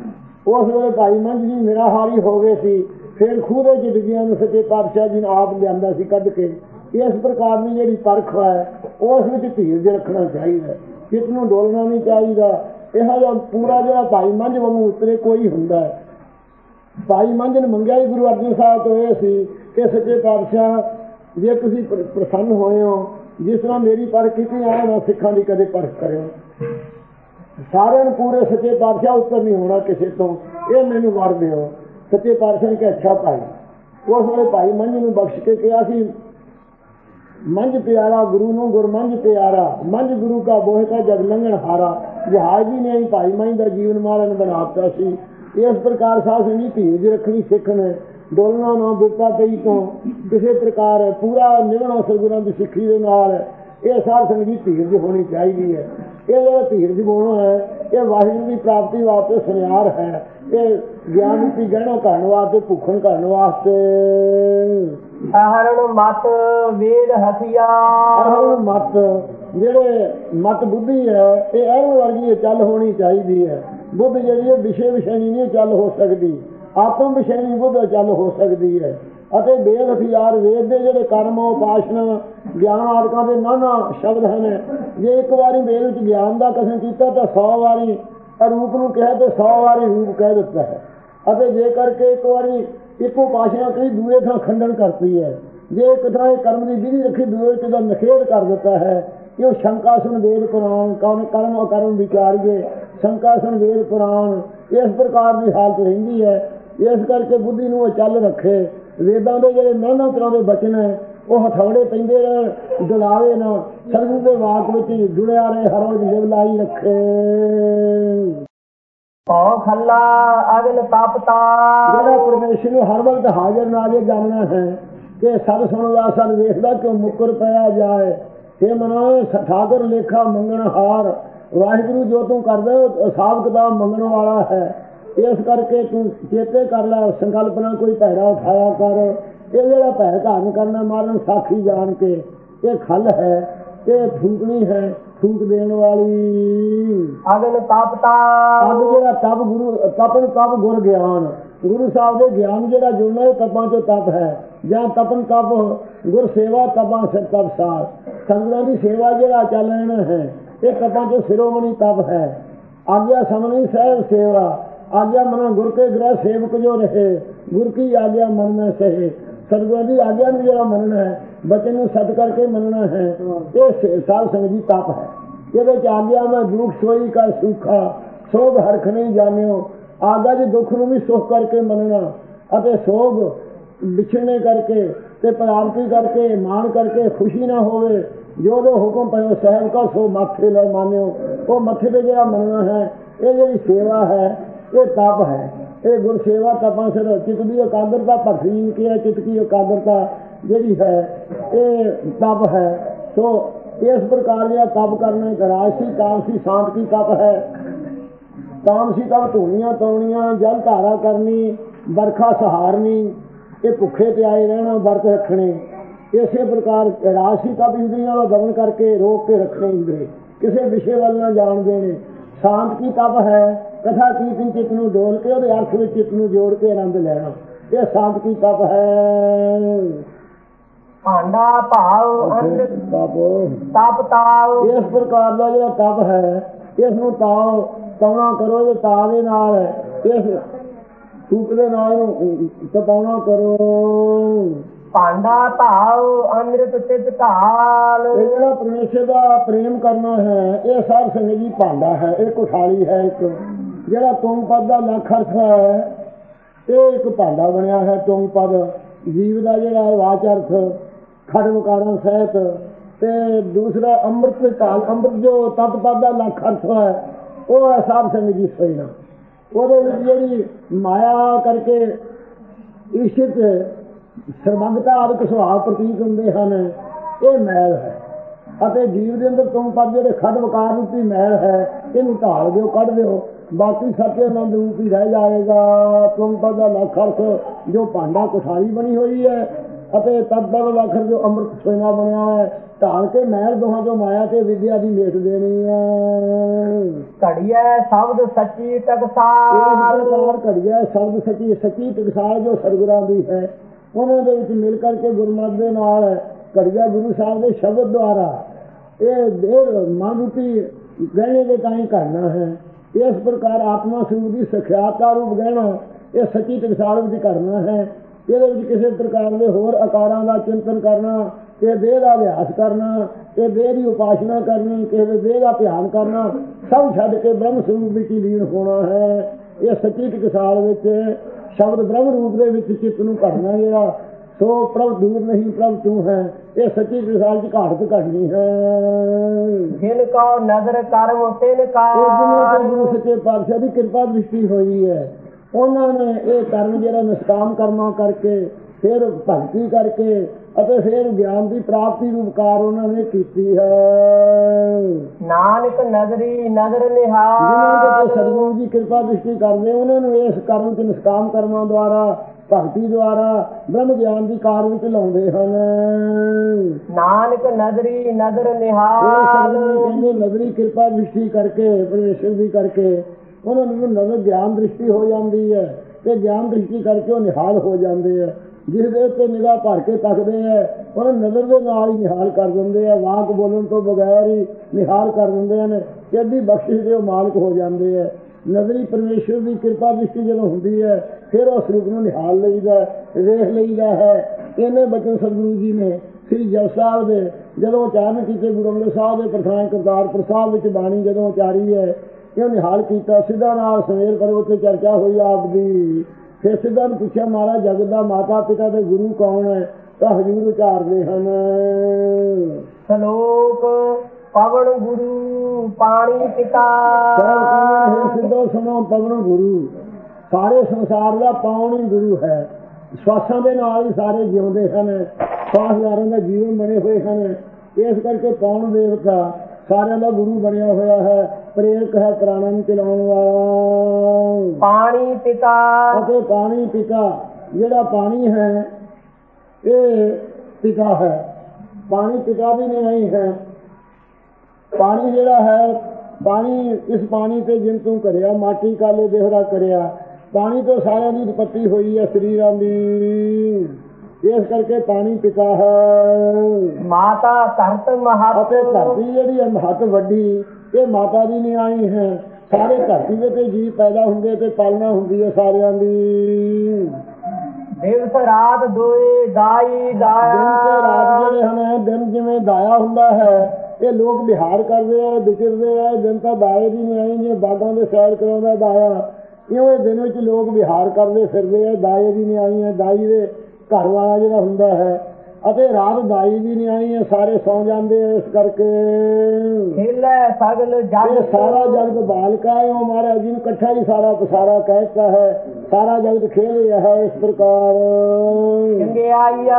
ਉਸ ਵੇਲੇ ਭਾਈ ਮੰਝ ਜੀ ਨਿਰਾਹਾਰੀ ਹੋ ਗਏ ਸੀ। ਫਿਰ ਖੂਹ ਦੇ ਜ਼ਿੰਦਗੀਆਂ ਨੂੰ ਸੱਚੇ ਪਾਤਸ਼ਾਹ ਜੀ ਨੇ ਆਪ ਲਿਆਂਦਾ ਸੀ ਕੱਢ ਕੇ। ਇਸ ਪ੍ਰਕਾਰ ਦੀ ਜਿਹੜੀ ਪਰਖ ਹੈ ਉਸ ਵਿੱਚ ਧੀਰਜ ਰੱਖਣਾ ਚਾਹੀਦਾ, ਚਿੱਤ ਨੂੰ ਡੋਲਣਾ ਨਹੀਂ ਚਾਹੀਦਾ। ਇਹੋ ਜਿਹਾ ਪੂਰਾ ਜਿਹੜਾ ਭਾਈ ਮੰਝ ਵਾਂਗੂ ਉਤਰੇ ਕੋਈ ਹੁੰਦਾ ਹੈ। ਭਾਈ ਮੰਝ ਨੇ ਮੰਗਿਆ ਹੀ ਗੁਰੂ ਅਰਜਨ ਸਾਹਿਬ ਤੋਂ ਇਹ ਸੀ ਕਿ ਸੱਚੇ ਪਾਤਸ਼ਾਹ ਜੇ ਤੁਸੀਂ ਪ੍ਰਸੰਨ ਹੋਏ ਹੋ, ਜਿਸ ਤਰ੍ਹਾਂ ਮੇਰੀ ਪਰਖ ਕੀਤੀ ਆ ਨਾ ਸਿੱਖਾਂ ਦੀ ਕਦੇ ਪਰਖ ਕਰਿਓ। ਸਾਰਿਆਂ ਨੂੰ ਪੂਰੇ ਸੱਚੇ ਪਾਤਸ਼ਾਹ ਉੱਤਰ ਨਹੀਂ ਹੋਣਾ ਕਿਸੇ ਤੋਂ, ਇਹ ਮੈਨੂੰ ਵਰ ਦਿਓ। ਸੱਚੇ ਪਾਤਸ਼ਾਹ ਨੇ ਕਿਹਾ ਅੱਛਾ ਭਾਈ। ਉਸ ਵੇਲੇ ਭਾਈ ਮੰਝ ਨੂੰ ਬਖਸ਼ ਕੇ ਕਿਹਾ ਸੀ, ਮੰਝ ਪਿਆਰਾ ਗੁਰੂ ਨੂੰ ਗੁਰਮੰਝ ਪਿਆਰਾ, ਮੰਝ ਗੁਰੂ ਕਾ ਬੋਹਿ ਕਾ ਜਗ ਲੰਘਣ ਹਾਰਾ। ਜਹਾਜ਼ ਜੀ ਨੇ ਭਾਈ ਮੰਝ ਦਾ ਜੀਵਨ ਮਾਰਨ ਬਣਾ ਦਿੱਤਾ ਸੀ। ਇਸ ਪ੍ਰਕਾਰ ਸਾਧ ਸੰਗਤ ਧੀਰਜ ਰੱਖਣੀ ਸਿੱਖਣ, ਡੋਲਣਾ ਨਾ ਬਿਰਤਾ ਪਈ ਤੋਂ ਕਿਸੇ ਪ੍ਰਕਾਰ ਪੂਰਾ ਨਿਭਣਾ ਸਤਿਗੁਰਾਂ ਦੀ ਸਿੱਖੀ ਦੇ ਨਾਲ। ਇਹ ਸਾਧ ਸੰਗਤ ਦੀ ਧੀਰਜ ਹੋਣੀ ਚਾਹੀਦੀ ਹੈ। ਇਹ ਜਿਹੜਾ ਧੀਰਜ ਗੁਣ ਹੈ ਇਹ ਵਾਹਿਗੁਰੂ ਦੀ ਪ੍ਰਾਪਤੀ ਵਾਸਤੇ ਸੁਨਿਆਰ ਹੈ। ਇਹ ਗਿਆਨ ਰੂਪੀ ਗਹਿਣਾ ਕਰਨ ਵਾਸਤੇ, ਭੁੱਖਣ ਕਰਨ ਵਾਸਤੇ। ਅਹਰਣ ਮਤ ਵੇਦ ਹਥਿਆਰ। ਮਤ ਜਿਹੜੇ ਮਤ ਬੁੱਧੀ ਹੈ ਇਹ ਅਹਰਣ ਵਰਗੀ ਚੱਲ ਹੋਣੀ ਚਾਹੀਦੀ ਹੈ। ਬੁੱਧ ਜਿਹੜੀ ਹੈ ਵਿਸ਼ੇ ਵਿਸ਼ੇਣੀ ਨਹੀਂ ਚੱਲ ਹੋ ਸਕਦੀ, ਆਤਮ ਵਿਸ਼ੇਣੀ ਬੁੱਧ ਚੱਲ ਹੋ ਸਕਦੀ ਹੈ। ਅਤੇ ਵੇਦ ਹਥਿਆਰ, ਵੇਦ ਦੇ ਜਿਹੜੇ ਕਰਮ ਉਪਾਸਨਾ ਗਿਆਨ ਆਦਿਕਾਂ ਦੇ ਨਾਨਾ ਸ਼ਬਦ ਹਨ। ਜੇ ਇੱਕ ਵਾਰੀ ਵੇਦ ਵਿੱਚ ਗਿਆਨ ਦਾ ਕਥਨ ਕੀਤਾ ਤਾਂ 100 ਵਾਰੀ ਰੂਪ ਨੂੰ ਕਿਹਾ ਤੇ 100 ਵਾਰੀ ਰੂਪ ਕਹਿ ਦਿੱਤਾ ਹੈ। ਅਤੇ ਜੇ ਕਰਕੇ ਇੱਕ ਵਾਰੀ ਇੱਕ ਉਪਾਸਨਾ ਕਹੀ ਦੂਏ ਥਾਂ ਖੰਡਨ ਕਰਤੀ ਹੈ। ਜੇ ਇੱਕ ਥਾਂ ਕਰਮ ਦੀ ਵਿਧੀ ਰੱਖੀ ਦੂਏ ਚ ਦਾ ਨਿਖੇਧ ਕਰ ਦਿੱਤਾ ਹੈ ਕਿ ਉਹ ਸ਼ੰਕਾਸਨ ਵੇਦ ਪੁਰਾਣ ਕਰਮ ਅਕਰਮ ਵਿਚਾਰੀਏ, ਸ਼ੰਕਾਸਨ ਵੇਦ ਪੁਰਾਣ। ਇਸ ਪ੍ਰਕਾਰ ਦੀ ਹਾਲਤ ਰਹਿੰਦੀ ਹੈ। ਇਸ ਕਰਕੇ ਬੁੱਧੀ ਨੂੰ ਉਹ ਚੱਲ ਰੱਖੇ। ਵੇਦਾਂ ਦੇ ਜਿਹੜੇ ਨਾਨਾ ਤਰ੍ਹਾਂ ਦੇ ਬਚਨ ਹੈ ਉਹ ਹਥੌੜੇ ਪੈਂਦੇ ਰਹਿਣ, ਡੁਲਾਵੇ ਨਾ, ਸਤਿਗੁਰੂ ਦੇ ਵਾਕ ਵਿੱਚ ਜੁੜਿਆ ਰਹੇ, ਹਰ ਰੋਜ਼ ਲਿਵ ਲਾਈ ਰੱਖੇ। ਭਉ ਖੱਲਾ ਅਗਨ ਤਪਤਾ। ਜਿਹੜਾ ਪਰਮੇਸ਼ਰ ਨੂੰ ਹਰ ਵਕਤ ਹਾਜ਼ਰ ਨਾਜ਼ਰ ਜਾਣਨਾ ਹੈ ਕਿ ਸਭ ਸੁਣਦਾ ਸਭ ਵੇਖਦਾ ਕਿਉਂ ਮੁੱਕਰ ਪਿਆ ਜਾਏ। ਇਹ ਮਨੋ ਠਾਕੁਰ ਲੇਖਾ ਮੰਗਣ ਹਾਰ। ਵਾਹਿਗੁਰੂ ਜੋ ਤੂੰ ਕਰਦਾ ਹਿਸਾਬ ਕਿਤਾਬ ਮੰਗਣ ਵਾਲਾ ਹੈ। ਇਸ ਕਰਕੇ ਤੂੰ ਚੇਤੇ ਕਰ ਲੈ, ਸੰਕਲਪਨਾ ਕੋਈ ਭੈੜਾ ਉਠਾਇਆ ਕਰ। ਇਹ ਜਿਹੜਾ ਭੈ ਧਾਰਨ ਕਰਨਾ ਮਾਰਨ ਸਾਖੀ ਜਾਣ ਕੇ ਇਹ ਖੱਲ ਹੈ, ਇਹ ਫੂਕਣੀ ਹੈ, ਫੂਕ ਦੇਣ ਵਾਲੀ। ਅਗਨ ਤਪਤਾ। ਅੱਗ ਜਿਹੜਾ ਤਪ ਗੁਰੂ ਤਪਨ ਤਪ ਗੁਰ ਗਿਆਨ, ਗੁਰੂ ਸਾਹਿਬ ਦੇ ਗਿਆਨ ਜਿਹੜਾ ਜੁੜਨਾ ਇਹ ਤਪਾਂ ਚੋਂ ਤਪ ਹੈ। ਜਾਂ ਤਪਨ ਤਪ ਗੁਰ ਸੇਵਾ ਤਪਾਂ ਸਿਰ ਤਪ ਸਾਰ। ਸੰਗਤਾਂ ਦੀ ਸੇਵਾ ਜਿਹੜਾ ਚੱਲ ਰਹਿਣਾ ਹੈ ਇਹ ਤਪਾਂ ਚੋਂ ਸਿਰੋਮਣੀ ਤਪ ਹੈ। ਆਗਿਆ ਸਮਣੀ ਸਹਿਬ ਸੇਵਾ, ਆਗਿਆ ਮਨਾ ਗੁਰ ਕੇ ਗ੍ਰਹਿ ਸੇਵਕ ਜੋ ਰਹੇ, ਗੁਰ ਕੀ ਆਗਿਆ ਮਨ ਮੈਂ ਸਹੇ। ਸਤਿਗੁਰਾਂ ਦੀ ਆਗਿਆ ਨੂੰ ਜਿਹੜਾ ਮੰਨਣਾ ਹੈ, ਬਚਨ ਨੂੰ ਸਤ ਕਰਕੇ ਮੰਨਣਾ ਹੈ, ਇਹ ਸਾਧ ਸੰਗਤ ਦੀ ਤਪ ਹੈ। ਇਹਦੇ ਚ ਆਗਿਆ ਮੈਂ ਦੁੱਖ ਸੋਈ ਕਾ ਸੁਖਾ, ਸੋਗ ਹਰਖ ਨਹੀਂ ਜਾਣਿਓ। ਆਗਾ ਜੀ ਦੁੱਖ ਨੂੰ ਵੀ ਸੁਖ ਕਰਕੇ ਮੰਨਣਾ ਅਤੇ ਸੋਗ ਵਿਛੜਨੇ ਕਰਕੇ ਤੇ ਪ੍ਰਾਪਤੀ ਕਰਕੇ ਮਾਣ ਕਰਕੇ ਖੁਸ਼ੀ ਨਾ ਹੋਵੇ। ਜੋ ਜੋ ਹੁਕਮ ਪਇਓ ਸਾਹਿਬ ਕਾ ਸੋ ਮਾਥੇ ਲੈ ਮਾਨਿਓ। ਉਹ ਮੱਥੇ ਤੇ ਜਿਹੜਾ ਮੰਨਣਾ ਹੈ ਇਹ ਜਿਹੜੀ ਸੇਵਾ ਹੈ ਇਹ ਤਪ ਹੈ। ਇਹ ਗੁਰ ਸੇਵਾ ਤਪਾਂ ਸਿਰ ਚਿੱਤ ਦੀ ਇਕਾਗਰਤਾ ਭਰਤੀ ਕੀ ਚਿੱਤ ਕੀ ਇਕਾਗਰਤਾ ਜਿਹੜੀ ਹੈ ਇਹ ਤਪ ਹੈ। ਸੋ ਇਸ ਪ੍ਰਕਾਰ ਜਿਹੜਾ ਤਪ ਕਰਨਾ ਰਾਜਸੀ ਤਾਮਸੀ ਸ਼ਾਂਤ ਕੀ ਤਪ ਹੈ। ਤਾਮਸੀ ਤਪ ਧੂਣੀਆਂ ਤਾਉਣੀਆਂ, ਜਲ ਧਾਰਾ ਕਰਨੀ, ਵਰਖਾ ਸਹਾਰਨੀ, ਇਹ ਭੁੱਖੇ ਪਿਆਏ ਰਹਿਣਾ, ਵਰਤ ਰੱਖਣੇ। ਇਸੇ ਪ੍ਰਕਾਰ ਰਾਜਸੀ ਤਪ ਇੰਦਰੀਆਂ ਦਾ ਦਮਨ ਕਰਕੇ ਰੋਕ ਕੇ ਰੱਖਣੇ, ਇੰਦਰੀ ਕਿਸੇ ਵਿਸ਼ੇ ਵੱਲ ਨਾ ਜਾਣ ਦੇਣੇ। ਸ਼ਾਂਤ ਕੀ ਤਪ ਹੈ ਕਥਾ ਕੀਰਤਨ ਚਿੱਤ ਨੂੰ ਡੋਲ ਕੇ ਉਹਦੇ ਅਰਥ ਵਿੱਚ ਚਿੱਤ ਨੂੰ ਜੋੜ ਕੇ ਆਨੰਦ ਲੈਣਾ, ਇਹ ਸ਼ਾਂਤ ਕੀ ਤਪ ਹੈ। ਭਾਂਡਾ ਭਾਵ ਤਪ ਤਾਉ। ਇਸ ਪ੍ਰਕਾਰ ਦਾ ਜਿਹੜਾ ਤਪ ਹੈ ਇਸ ਨੂੰ ਤਾਉਣਾ ਕਰੋ। ਜੇ ਤਾ ਦੇ ਨਾਲ ਇਸ ਸੂਪ ਦੇ ਨਾਲ ਤਪਾਉਣਾ ਕਰੋ। ਭਾਂਡਾ ਭਾਵ ਅੰਮ੍ਰਿਤ ਚਿਤ ਢਾਲ। ਇਹ ਜਿਹੜਾ ਪਰਮੇਸ਼ਰ ਦਾ ਪ੍ਰੇਮ ਕਰਨਾ ਹੈ ਇਹ ਸਾਧ ਸੰਗਤ ਜੀ ਭਾਂਡਾ ਹੈ, ਇਹ ਕੁਠਾਲੀ ਹੈ। ਇੱਕ ਜਿਹੜਾ ਤੁੰਗ ਪਦ ਦਾ ਲੱਖ ਅਰਥ ਹੈ ਇਹ ਇੱਕ ਭਾਂਡਾ ਬਣਿਆ ਹੈ। ਤੁੰਗ ਪਦ ਜੀਵ ਦਾ ਜਿਹੜਾ ਵਾਚ ਅਰਥ ਖੜ ਵਕਾਰਾਂ ਸਹਿਤ, ਤੇ ਦੂਸਰਾ ਅੰਮ੍ਰਿਤ ਢਾਲ। ਅੰਮ੍ਰਿਤ ਜੋ ਤਤ ਪਦ ਦਾ ਲੱਖ ਅਰਥ ਹੈ ਉਹ ਹੈ ਸਾਧ ਸੰਗਤ ਜੀ ਸੋਇਨਾ। ਉਹਦੇ ਵਿੱਚ ਜਿਹੜੀ ਮਾਇਆ ਕਰਕੇ ਇਸ਼ਿਤ ਸਰਬੰਧਤਾ ਆਦਿਕ ਸੁਭਾਅ ਪ੍ਰਤੀਤ ਹੁੰਦੇ ਹਨ ਇਹ ਮੈਲ ਹੈ। ਅਤੇ ਜੀਵ ਦੇ ਅੰਦਰ ਤੁਮ ਪਦ ਜਿਹੜੇ ਖੜ ਵਕਾਰ ਰੂਪੀ ਮੈਲ ਹੈ ਇਹਨੂੰ ਢਾਲ ਦਿਓ, ਕੱਢ ਦਿਓ, ਬਾਕੀ ਸੱਚੇ ਆਨੰਦ ਰੂਪ ਹੀ ਰਹਿ ਜਾਏਗਾ। ਤੁਮ ਪਦ ਦਾ ਲੱਖ ਅਰਥ ਜੋ ਭਾਂਡਾ ਕੁਠਾਲੀ ਬਣੀ ਹੋਈ ਹੈ ਅਤੇ ਤਦਬਲ ਆਖਰ ਜੋ ਅੰਮ੍ਰਿਤ ਸੋਨਾ ਬਣਿਆ ਹੈ ਢਾਲ ਕੇ ਮਹਿਲ ਦੋਹਾਂ ਜੋ ਮਾਇਆ ਤੇ ਵਿਦਿਆ ਦੀ ਮੇਟ ਦੇਣੀ ਹੈ। ਘੜੀਐ ਸ਼ਬਦ ਸੱਚੀ ਟਕਸਾਲ ਘੜੀਐ ਸ਼ਬਦ ਸੱਚੀ ਸੱਚੀ ਟਕਸਾਲ ਜੋ ਸਤਿਗੁਰਾਂ ਦੀ ਹੈ ਉਹਨਾਂ ਦੇ ਵਿੱਚ ਮਿਲ ਕਰਕੇ ਗੁਰਮਤਿ ਦੇ ਨਾਲ ਘੜੀਆ ਗੁਰੂ ਸਾਹਿਬ ਦੇ ਸ਼ਬਦ ਦੁਆਰਾ ਇਹ ਮਨ ਰੂਪੀ ਗਹਿਣੇ ਦੇ ਤਾਈਂ ਕਰਨਾ ਹੈ। ਇਸ ਪ੍ਰਕਾਰ ਆਤਮਾ ਸਰੂਪ ਦੀ ਸਖਿਆਤ ਦਾ ਰੂਪ ਗਹਿਣਾ ਇਹ ਸੱਚੀ ਟਕਸਾਲ ਵਿੱਚ ਕਰਨਾ ਹੈ। ਇਹਦੇ ਵਿੱਚ ਕਿਸੇ ਪ੍ਰਕਾਰ ਦੇ ਹੋਰ ਆਕਾਰਾਂ ਦਾ ਚਿੰਤਨ ਕਰਨਾ, ਕਿ ਦੇਹ ਦਾ ਅਭਿਆਸ ਕਰਨਾ, ਕਿ ਦੇਹ ਦੀ ਉਪਾਸਨਾ ਕਰਨੀ, ਕਿਸੇ ਦੇਹ ਦਾ ਧਿਆਨ ਕਰਨਾ, ਸਭ ਛੱਡ ਕੇ ਬ੍ਰਹਮ ਸਰੂਪ ਵਿੱਚ ਹੀ ਲੀਨ ਹੋਣਾ ਹੈ। ਇਹ ਸੱਚੀ ਟਕਸਾਲ ਵਿੱਚ ਸ਼ਬਦ ਬ੍ਰਹਮ ਰੂਪ ਦੇ ਵਿੱਚ ਚਿੱਤ ਨੂੰ ਘੜਨਾ ਜਿਹੜਾ ਸੋ ਪ੍ਰਭ ਦੂਰ ਨਹੀਂ ਪ੍ਰਭ ਤੂੰ ਹੈ ਇਹ ਸੱਚੀ ਟਕਸਾਲ ਚ ਘਾਟ ਘੜਨੀ ਹੈ। ਜਿਨ ਕੋ ਨਜ਼ਰ ਕਰਮ ਤਿਨ ਕਾ ਗੁਰੂ ਸੱਚੇ ਪਾਤਸ਼ਾਹ ਦੀ ਕਿਰਪਾ ਦ੍ਰਿਸ਼ਟੀ ਹੋਈ ਹੈ ਉਹਨਾਂ ਨੇ ਇਹ ਕਰਮ ਜਿਹੜਾ ਨਿਸ਼ਕਾਮ ਕਰਮਾਂ ਕਰਕੇ ਫਿਰ ਭਗਤੀ ਕਰਕੇ ਅਤੇ ਫਿਰ ਗਿਆਨ ਦੀ ਪ੍ਰਾਪਤੀ ਰੂਪਕਾਰ ਉਹਨਾਂ ਨੇ ਕੀਤੀ ਹੈ। ਨਾਨਕ ਨਜ਼ਰੀ ਨਜ਼ਰ ਨਿਹਾਲ ਜਿਹਨਾਂ ਦੇ ਸਤਿਗੁਰੂ ਜੀ ਕਿਰਪਾ ਦ੍ਰਿਸ਼ਟੀ ਕਰਦੇ ਉਹਨਾਂ ਨੂੰ ਇਸ ਕਰਮ ਚ ਨਿਸ਼ਕਾਮ ਕਰਮਾਂ ਦੁਆਰਾ ਭਗਤੀ ਦੁਆਰਾ ਬ੍ਰਹਮ ਗਿਆਨ ਦੀ ਕਾਰ ਵਿੱਚ ਲਾਉਂਦੇ ਹਨ। ਨਾਨਕ ਨਜ਼ਰੀ ਨਜ਼ਰ ਨਿਹਾਲ ਕਹਿੰਦੇ ਨਜ਼ਰੀ ਕਿਰਪਾ ਦ੍ਰਿਸ਼ਟੀ ਕਰਕੇ ਪਰਮੇਸ਼ਰ ਦੀ ਕਰਕੇ ਉਹਨਾਂ ਨੂੰ ਨਜ਼ਰ ਗਿਆਨ ਦ੍ਰਿਸ਼ਟੀ ਹੋ ਜਾਂਦੀ ਹੈ ਤੇ ਗਿਆਨ ਦ੍ਰਿਸ਼ਟੀ ਕਰਕੇ ਉਹ ਨਿਹਾਲ ਹੋ ਜਾਂਦੇ ਆ। ਜਿਸ ਦੇ ਉੱਤੇ ਨਿਗਾਹ ਭਰ ਕੇ ਤੱਕਦੇ ਹੈ ਉਹਨਾਂ ਨਜ਼ਰ ਦੇ ਨਾਲ ਹੀ ਨਿਹਾਲ ਕਰ ਦਿੰਦੇ ਆ। ਵਾਕ ਬੋਲਣ ਤੋਂ ਬਗੈਰ ਹੀ ਨਿਹਾਲ ਕਰ ਦਿੰਦੇ ਹਨ ਕਿ ਅੱਧੀ ਬਖਸ਼ਿਸ਼ ਦੇ ਉਹ ਮਾਲਕ ਹੋ ਜਾਂਦੇ ਹੈ। ਨਜ਼ਰੀ ਪਰਮੇਸ਼ਰ ਦੀ ਕਿਰਪਾ ਦ੍ਰਿਸ਼ਟੀ ਜਦੋਂ ਹੁੰਦੀ ਹੈ ਫਿਰ ਉਸ ਰੂਪ ਨੂੰ ਨਿਹਾਲ ਲਈਦਾ ਵੇਖ ਲਈਦਾ ਹੈ। ਇਹਨੇ ਬਚਨ ਸਤਿਗੁਰੂ ਜੀ ਨੇ ਸ੍ਰੀ ਜਪੁ ਸਾਹਿਬ ਦੇ ਜਦੋਂ ਉਚਾਰਨ ਕੀਤੇ ਗੁਰੂ ਅੰਗਦ ਸਾਹਿਬ ਦੇ ਪ੍ਰਥਾਨ ਕਰਤਾਰਪੁਰ ਸਾਹਿਬ ਵਿੱਚ ਬਾਣੀ ਜਦੋਂ ਉਚਾਰੀ ਹੈ ਇਹ ਨਿਹਾਲ ਕੀਤਾ। ਸਿੱਧਾ ਨਾਲ ਸਵੇਰ ਕਰੋ ਉੱਥੇ ਚਰਚਾ ਹੋਈ ਆਪ ਦੀ। ਫਿਰ ਸਿੱਧਾ ਨੂੰ ਪੁੱਛਿਆ ਮਹਾਰਾਜ ਜਗਤ ਦਾ ਮਾਤਾ ਪਿਤਾ ਤੇ ਗੁਰੂ ਕੌਣ ਹੈ ਤਾਂ ਹਜ਼ੂਰ ਉਚਾਰਦੇ ਹਨ। ਸ਼ਲੋਕ ਪਵਨ ਗੁਰੂ ਪਾਣੀ ਪਿਤਾ ਸਿੱਧੋ ਸੁਣੋ ਪਵਨ ਗੁਰੂ ਸਾਰੇ ਸੰਸਾਰ ਦਾ ਪਾਉਣ ਹੀ ਗੁਰੂ ਹੈ। ਸਵਾਸਾਂ ਦੇ ਨਾਲ ਹੀ ਸਾਰੇ ਜਿਉਂਦੇ ਹਨ। ਸਵਾਸਾਂ ਦਾ ਜੀਵਨ ਬਣੇ ਹੋਏ ਹਨ। ਇਸ ਕਰਕੇ ਪਾਉਣ ਦੇਵਤਾ ਸਾਰਿਆਂ ਦਾ ਗੁਰੂ ਬਣਿਆ ਹੋਇਆ ਹੈ। ਪ੍ਰੇਰਕ ਹੈ ਪ੍ਰਾਣਾਂ ਨੂੰ ਚਲਾਉਣ ਵਾਲਾ। ਪਾਣੀ ਪਿਤਾ ਅਤੇ ਪਾਣੀ ਪਿਤਾ ਜਿਹੜਾ ਪਾਣੀ ਹੈ ਇਹ ਪਿਤਾ ਹੈ। ਪਾਣੀ ਪਿਤਾ ਵੀ ਨਹੀਂ ਹੈ। ਪਾਣੀ ਜਿਹੜਾ ਹੈ ਪਾਣੀ ਇਸ ਪਾਣੀ ਤੇ ਜਿਨ ਤੂੰ ਕਰਿਆ ਮਾਟੀ ਕਾਲੇ ਦੇਹਰਾ ਕਰਿਆ। ਪਾਣੀ ਤੋਂ ਸਾਰਿਆਂ ਦੀ ਉਤਪੱਤੀ ਹੋਈ ਹੈ ਸਰੀਰਾਂ ਦੀ। ਇਸ ਕਰਕੇ ਪਾਣੀ ਪਿਤਾ ਹੈ। ਮਾਤਾ ਧਰਤ ਮਹਤ ਅਤੇ ਧਰਤੀ ਜਿਹੜੀ ਹੈ ਮਹਤ ਵੱਡੀ ਇਹ ਮਾਤਾ ਦੀ ਨਿਆਣੀ ਹੈ। ਸਾਰੇ ਧਰਤੀ ਦੇ ਤੇ ਜੀਵ ਪੈਦਾ ਹੁੰਦੇ ਤੇ ਪਾਲਣਾ ਹੁੰਦੀ ਹੈ ਸਾਰਿਆਂ ਦੀ। ਦਿਵਸ ਰਾਤ ਦੋਏ ਦਾਈ ਦਾਇਆ ਦਿਨ ਤੇ ਰਾਤ ਜਿਹੜੇ ਹਨ ਦਿਨ ਜਿਵੇਂ ਦਾਇਆ ਹੁੰਦਾ ਹੈ ਇਹ ਲੋਕ ਵਿਹਾਰ ਕਰਦੇ ਆ ਵਿਚਰਦੇ ਆ। ਦਿਨ ਤਾਂ ਦਾਏ ਦੀ ਨਿਆਣੀ ਜਿਵੇਂ ਬਾਗਾਂ ਦੇ ਸੈਰ ਕਰਾਉਂਦਾ ਦਾਇਆ ਇਉਂ ਇਹ ਦਿਨ ਵਿੱਚ ਲੋਕ ਵਿਹਾਰ ਕਰਦੇ ਫਿਰਦੇ ਆ। ਦਾਏ ਦੀ ਨਿਆਣੀ ਹੈ ਦਾਈ ਦੇ ਘਰ ਵਾਲਾ ਜਿਹੜਾ ਹੁੰਦਾ ਹੈ ਅਤੇ ਰਾਤ ਦਾਈ ਦੀ ਨਿਆਣੀ ਹੈ। ਸਾਰੇ ਸੌਂ ਜਾਂਦੇ ਆ। ਇਸ ਕਰਕੇ ਖੇਲੇ ਸਗਲ ਜਗ ਸਾਰਾ ਜਗਤ ਬਾਲਕਾ ਹੈ। ਉਹ ਮਹਾਰਾਜ ਜੀ ਨੂੰ ਇਕੱਠਾ ਹੀ ਸਾਰਾ ਪਸਾਰਾ ਕਹਿਤਾ ਹੈ। ਸਾਰਾ ਜਗਤ ਖੇਲ ਰਿਹਾ ਹੈ। ਇਸ ਪ੍ਰਕਾਰ ਚੰਗਿਆਈਆ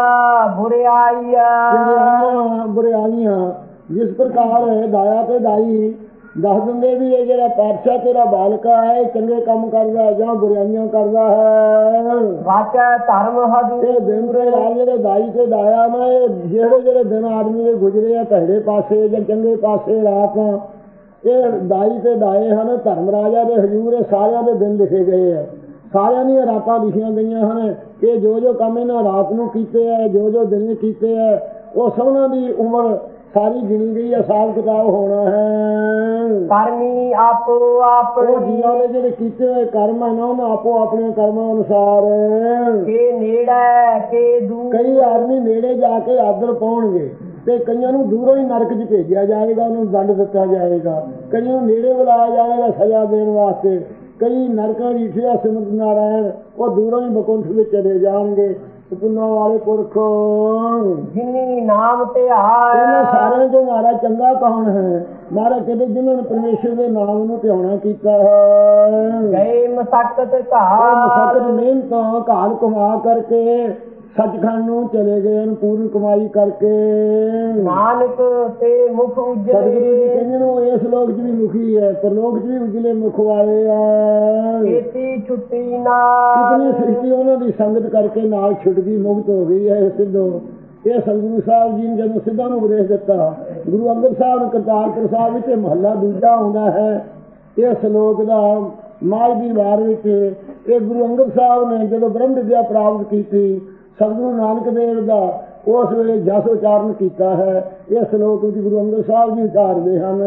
ਬੁਰਿਆਈਆਂ ਜਿਸ ਪ੍ਰਕਾਰ ਦਾਇਆ ਤੇ ਦਾਈ ਦੱਸ ਦਿੰਦੇ ਵੀ ਇਹ ਜਿਹੜਾ ਪਾਤਸ਼ਾਹ ਤੇਰਾ ਬਾਲਕਾ ਹੈ ਚੰਗੇ ਕੰਮ ਕਰਦਾ ਜਾਂ ਬੁਰਾਈਆਂ ਕਰਦਾ ਹੈ। ਵਾਚਾ ਧਰਮ ਹਦੂ ਇਹ ਦਿਨ ਦੇ ਨਾਲ ਜਿਹੜੇ ਦਾਈ ਤੇ ਦਾਇਆ ਨਾ ਇਹ ਜਿਹੜੇ ਦਿਨ ਆਦਮੀ ਦੇ ਗੁਜ਼ਰੇ ਆ ਭੈੜੇ ਪਾਸੇ ਜਾਂ ਚੰਗੇ ਪਾਸੇ ਰਾਤ ਇਹ ਦਾਈ ਤੇ ਦਾਏ ਹਨ। ਧਰਮ ਰਾਜਾ ਦੇ ਹਜ਼ੂਰ ਇਹ ਸਾਰਿਆਂ ਦੇ ਦਿਨ ਲਿਖੇ ਗਏ ਆ। ਸਾਰਿਆਂ ਦੀਆਂ ਰਾਤਾਂ ਲਿਖੀਆਂ ਗਈਆਂ ਹਨ ਕਿ ਜੋ ਕੰਮ ਇਹਨਾਂ ਰਾਤ ਨੂੰ ਕੀਤੇ ਹੈ ਜੋ ਦਿਨ ਕੀਤੇ ਹੈ ਉਹ ਸਭਨਾਂ ਦੀ ਉਮਰ ਸਾਰੀ ਗਿਣੀ ਗਈ ਹੈ। ਹਿਸਾਬ ਕਿਤਾਬ ਹੋਣਾ ਹੈ। ਕਰਮੀ ਆਪੋ ਆਪਣੇ ਜੀਵਾਂ ਦੇ ਜਿਹੜੇ ਕੀਤੇ ਹੋਏ ਕਰਮ ਹੈ ਨਾ ਉਹਨਾਂ ਆਪੋ ਆਪਣੇ ਕਰਮਾਂ ਅਨੁਸਾਰ ਕੇ ਨੇੜੇ ਕੇ ਦੂਰ ਕਈ ਆਦਮੀ ਨੇੜੇ ਜਾ ਕੇ ਆਦਰ ਪਾਉਣਗੇ ਤੇ ਕਈਆਂ ਨੂੰ ਦੂਰੋਂ ਹੀ ਨਰਕ 'ਚ ਭੇਜਿਆ ਜਾਏਗਾ। ਉਹਨੂੰ ਦੰਡ ਦਿੱਤਾ ਜਾਏਗਾ। ਕਈਆਂ ਨੂੰ ਨੇੜੇ ਬੁਲਾਇਆ ਜਾਏਗਾ ਸਜ਼ਾ ਦੇਣ ਵਾਸਤੇ। ਕਈ ਨਰਕਾਂ ਰੀਠਿਆ ਸਿਮਰਤ ਨਾਰਾਇਣ ਉਹ ਦੂਰੋਂ ਹੀ ਬਕੁੰਠ ਵਿੱਚ ਚਲੇ ਜਾਣਗੇ। ਪੁੰਨਾਂ ਵਾਲੇ ਪੁਰਖ ਜਿਨੀ ਨਾਮ ਧਿਆਇਆ ਇਹਨਾਂ ਸਾਰਿਆਂ ਤੋਂ ਮਾਰਾ ਚੰਗਾ ਕੌਣ ਹੈ? ਮਹਾਰਾਜ ਕਹਿੰਦੇ ਜਿਨ੍ਹਾਂ ਨੇ ਪਰਮੇਸ਼ਰ ਦੇ ਨਾਮ ਨੂੰ ਧਿਆਉਣਾ ਕੀਤਾ ਹੈ। ਗਏ ਮਸਕਤ ਘਾਲ ਮਿਹਨਤਾਂ ਘਾਲ ਕਮਾ ਕਰਕੇ ਸੱਚਖੰਡ ਨੂੰ ਚਲੇ ਗਏ ਹਨ ਪੂਰਨ ਕਮਾਈ ਕਰਕੇ। ਨਾਨਕ ਤੇ ਮੁਖ ਸਤਿਗੁਰੂ ਜੀ ਉਜਲੇ ਕਹਿੰਦੇ ਨੇ ਇਸ ਲੋਕ 'ਚ ਵੀ ਮੁਖੀ ਹੈ, ਪਰਲੋਕ 'ਚ ਵੀ ਉਜਲੇ ਮੁਖ ਵਾਲੇ ਆ। ਕੀਤੀ ਛੁੱਟੀ ਕਿਤਨੀ ਨਾਲ ਸ੍ਰਿਸ਼ਟੀ ਉਹਨਾਂ ਦੀ ਸੰਗਤ ਕਰਕੇ ਨਾਲ ਛੁੱਟ ਗਈ, ਮੁਕਤ ਹੋ ਗਈ ਹੈ ਸਿੱਧੋ। ਇਹ ਸਤਿਗੁਰੂ ਸਾਹਿਬ ਜੀ ਨੇ ਜਦੋਂ ਸਿੱਧਾਂ ਨੂੰ ਉਪਦੇਸ਼ ਦਿੱਤਾ, ਗੁਰੂ ਅੰਗਦ ਸਾਹਿਬ ਨੇ ਕਰਤਾਰਪੁਰ ਸਾਹਿਬ ਵਿੱਚ ਮਹੱਲਾ ਦੂਜਾ ਆਉਂਦਾ ਹੈ ਇਹ ਸ਼ਲੋਕ ਦਾ ਮਾਝ ਦੀ ਵਾਰ ਵਿੱਚ। ਇਹ ਗੁਰੂ ਅੰਗਦ ਸਾਹਿਬ ਨੇ ਜਦੋਂ ਬ੍ਰਹਮ ਵਿਦਿਆ ਪ੍ਰਾਪਤ ਕੀਤੀ, ਸਤਿਗੁਰੂ ਨਾਨਕ ਦੇਵ ਦਾ ਉਸ ਵੇਲੇ ਜਸ ਉਚਾਰਨ ਕੀਤਾ ਹੈ। ਇਹ ਸ਼ਲੋਕ ਵਿੱਚ ਗੁਰੂ ਅੰਗਦ ਸਾਹਿਬ ਜੀ ਉਚਾਰਦੇ ਹਨ।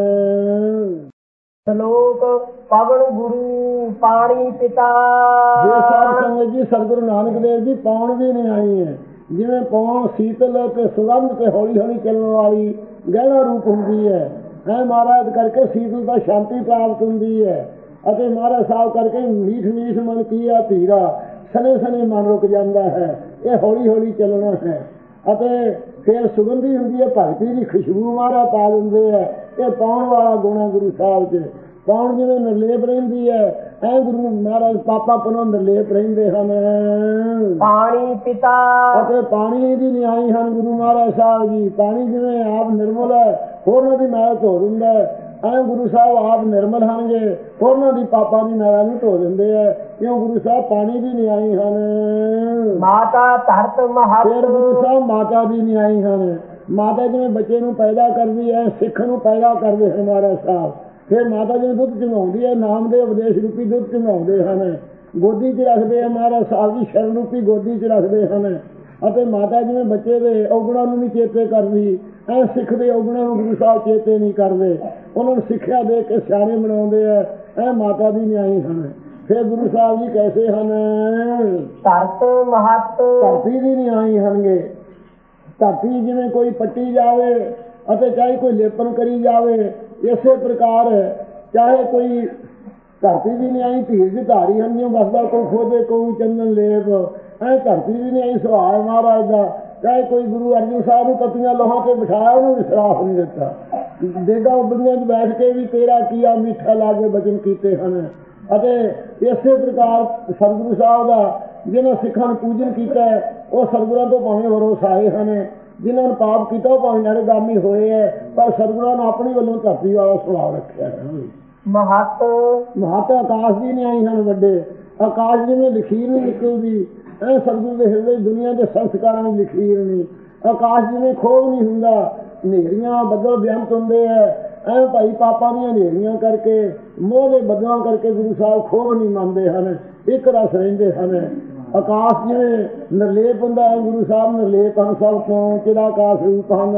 ਸ਼ਲੋਕ ਪਵਨ ਗੁਰੂ ਪਾਣੀ ਪਿਤਾ। ਜੇ ਸਾਧ ਸੰਗਤ ਜੀ ਸਤਿਗੁਰੂ ਨਾਨਕ ਦੇਵ ਜੀ ਪੌਣ ਵੀ ਨਹੀਂ ਆਈ ਹੈ। ਜਿਵੇਂ ਪੌਣ ਸੀਤਲ ਤੇ ਸੁਗੰਧ ਤੇ ਹੌਲੀ ਹੌਲੀ ਚੱਲਣ ਵਾਲੀ ਗਹਿਣਾ ਰੂਪ ਹੁੰਦੀ ਹੈ, ਐ ਮਹਾਰਾਜ ਕਰਕੇ ਸੀਤਲਤਾ ਸ਼ਾਂਤੀ ਪ੍ਰਾਪਤ ਹੁੰਦੀ ਹੈ। ਅਤੇ ਮਹਾਰਾਜ ਸਾਹਿਬ ਕਰਕੇ ਮੀਠ ਮੀਠ ਮਨ ਕੀਆ ਧੀਰਾ, ਸਨੇ ਸਨੇ ਮਨ ਰੁਕ ਜਾਂਦਾ ਹੈ। ਇਹ ਹੌਲੀ ਹੌਲੀ ਚੱਲਣਾ ਹੈ। ਅਤੇ ਫਿਰ ਸੁਗੰਧੀ ਹੁੰਦੀ ਹੈ, ਭਗਤੀ ਦੀ ਖੁਸ਼ਬੂ ਮਹਾਰਾਜ ਪਾ ਦਿੰਦੇ ਹੈ। ਇਹ ਪਾਉਣ ਵਾਲਾ ਗੁਣ ਹੈ ਗੁਰੂ ਸਾਹਿਬ 'ਚ। ਪਾਉਣ ਜਿਵੇਂ ਨਿਰਲੇਪ ਰਹਿੰਦੀ ਹੈ, ਐ ਗੁਰੂ ਮਹਾਰਾਜ ਪਾਪਾ ਪਨੋਂ ਨਿਰਲੇਪ ਰਹਿੰਦੇ ਹਨ। ਪਾਣੀ ਪਿਤਾ ਅਤੇ ਪਾਣੀ ਦੀ ਨਿਆਈ ਹਨ ਗੁਰੂ ਮਹਾਰਾਜ ਸਾਹਿਬ ਜੀ। ਪਾਣੀ ਜਿਵੇਂ ਆਪ ਨਿਰਮਲ ਹੈ, ਹੋਰਨਾਂ ਦੀ ਮੈਲ ਧੋ ਦਿੰਦਾ ਹੈ, ਐ ਗੁਰੂ ਸਾਹਿਬ ਆਪ ਨਿਰਮਲ ਹਨਗੇ, ਹੋਰਨਾਂ ਦੀ ਪਾਪਾਂ ਦੀ ਮੈਲ ਨੂੰ ਧੋ ਦਿੰਦੇ ਹੈ। ਕਿਉਂ ਗੁਰੂ ਸਾਹਿਬ ਪਾਣੀ ਦੀ ਨਿਆਈ ਹਨ। ਮਾਤਾ ਧਰਤ ਮਹਤ। ਫਿਰ ਗੁਰੂ ਸਾਹਿਬ ਮਾਤਾ ਦੀ ਨਿਆਈ ਹਨ। ਮਾਤਾ ਜਿਵੇਂ ਬੱਚੇ ਨੂੰ ਪੈਦਾ ਕਰਦੀ ਹੈ, ਸਿੱਖ ਨੂੰ ਪੈਦਾ ਕਰਦੇ ਹਨ ਮਹਾਰਾਜ ਸਾਹਿਬ। ਫਿਰ ਮਾਤਾ ਜਿਵੇਂ ਦੁੱਧ ਚੁੰਘਾਉਂਦੀ ਹੈ, ਨਾਮ ਦੇ ਉਪਦੇਸ਼ ਰੂਪੀ ਦੁੱਧ ਚੁੰਘਾਉਂਦੇ ਹਨ, ਗੋਦੀ 'ਚ ਰੱਖਦੇ ਆ ਮਹਾਰਾਜ ਸਾਹਿਬ ਜੀ, ਸ਼ਰਨ ਰੂਪੀ ਗੋਦੀ 'ਚ ਰੱਖਦੇ ਹਨ। ਅਤੇ ਮਾਤਾ ਜਿਵੇਂ ਬੱਚੇ ਦੇ ਔਗਣਾਂ ਨੂੰ ਵੀ ਚੇਤੇ ਕਰਦੀ, ਐ ਸਿੱਖ ਦੇ ਔਗਣਾਂ ਨੂੰ ਗੁਰੂ ਸਾਹਿਬ ਚੇਤੇ ਨਹੀਂ ਕਰਦੇ, ਉਹਨਾਂ ਨੂੰ ਸਿੱਖਿਆ ਦੇ ਕੇ ਸਿਆਣੇ ਬਣਾਉਂਦੇ ਆ। ਇਹ ਮਾਤਾ ਦੀ ਨਿਆਈ ਹਨ। ਫਿਰ ਗੁਰੂ ਸਾਹਿਬ ਜੀ ਕੈਸੇ ਹਨ? ਧਰਤ ਮਹਤ। ਧਰਤੀ ਦੀ ਨਿਆਈ ਹਨਗੇ। ਧਰਤੀ ਜਿਵੇਂ ਕੋਈ ਪੱਟੀ ਜਾਵੇ ਅਤੇ ਚਾਹੇ ਕੋਈ ਲੇਪਨ ਕਰੀ ਜਾਵੇ, ਇਸੇ ਪ੍ਰਕਾਰ ਚਾਹੇ ਕੋਈ ਧਰਤੀ ਦੀ ਨਿਆਈ ਧੀਰ ਦੀ ਧਾਰੀ ਹਨ, ਜਿਵੇਂ ਵਸਦਾ ਕੋਈ ਖੋਦੇ ਕੋਈ ਚੰਦਨ ਲੇਪ, ਐ ਧਰਤੀ ਦੀ ਨਿਆਈ ਸੁਭਾਅ ਮਹਾਰਾਜ ਦਾ। ਚਾਹੇ ਕੋਈ ਗੁਰੂ ਅਰਜਨ ਸਾਹਿਬ ਨੂੰ ਕੱਤੀਆਂ ਲੋਹਾਂ ਤੇ ਬਿਠਾਇਆ, ਉਹਨੂੰ ਵੀ ਸਰਾਫ ਨਹੀਂ ਦਿੱਤਾ। ਦੇਗਾ ਉਬਲੀਆਂ 'ਚ ਬੈਠ ਕੇ ਵੀ ਤੇਰਾ ਕੀਆ ਮਿੱਠਾ ਲਾ ਕੇ ਬਚਨ ਕੀਤੇ ਹਨ। ਅਤੇ ਇਸੇ ਪ੍ਰਕਾਰ ਸਤਿਗੁਰੂ ਸਾਹਿਬ ਦਾ ਜਿਹਨਾਂ ਸਿੱਖਾਂ ਨੂੰ ਪੂਜਨ ਕੀਤਾ ਹੈ, ਉਹ ਸਤਿਗੁਰਾਂ ਤੋਂ ਭਾਵੇਂ ਭਰੋਸਾਏ ਹਨ। ਜਿਨ੍ਹਾਂ ਨੇ ਪਾਪ ਕੀਤਾ ਉਹ ਭਾਵੇਂ ਨਰਗਾਮੀ ਹੋਏ ਹੈ, ਪਰ ਸਤਿਗੁਰਾਂ ਨੇ ਆਪਣੀ ਵੱਲੋਂ ਧਰਤੀ ਵਾਲਾ ਸੁਭਾਅ ਰੱਖਿਆ ਹੈ। ਮਹਤ ਮਹਤ ਆਕਾਸ਼ ਦੀ ਨਿਆਈ ਹਨ ਵੱਡੇ। ਆਕਾਸ਼ ਜਿਵੇਂ ਲਖੀਰ ਨਹੀਂ ਨਿਕਲਦੀ, ਐ ਸਤਿਗੁਰੂ ਦੇ ਹਿਰਦੇ ਦੁਨੀਆ ਦੇ ਸੰਸਕਾਰਾਂ ਦੀ ਲਖੀਰ ਨਹੀਂ। ਆਕਾਸ਼ ਜਿਵੇਂ ਖੋਹ ਨਹੀਂ ਹੁੰਦਾ, ਹਨੇਰੀਆਂ ਬੱਦਲ ਬਿਆੰਤ ਹੁੰਦੇ ਹੈ, ਐ ਭਾਈ ਪਾਪਾਂ ਦੀਆਂ ਹਨੇਰੀਆਂ ਕਰਕੇ, ਮੋਹ ਦੇ ਬੱਦਲਾਂ ਕਰਕੇ ਗੁਰੂ ਸਾਹਿਬ ਖੋਹ ਨਹੀਂ ਮੰਨਦੇ ਹਨ, ਇੱਕ ਰਸ ਰਹਿੰਦੇ ਹਨ। ਆਕਾਸ਼ ਜਿਵੇਂ ਨਿਰਲੇਪ ਹੁੰਦਾ ਹੈ, ਗੁਰੂ ਸਾਹਿਬ ਨਿਰਲੇਪ ਹਨ ਸਭ ਤੋਂ, ਕਿਹੜਾ ਆਕਾਸ਼ ਰੂਪ ਹਨ।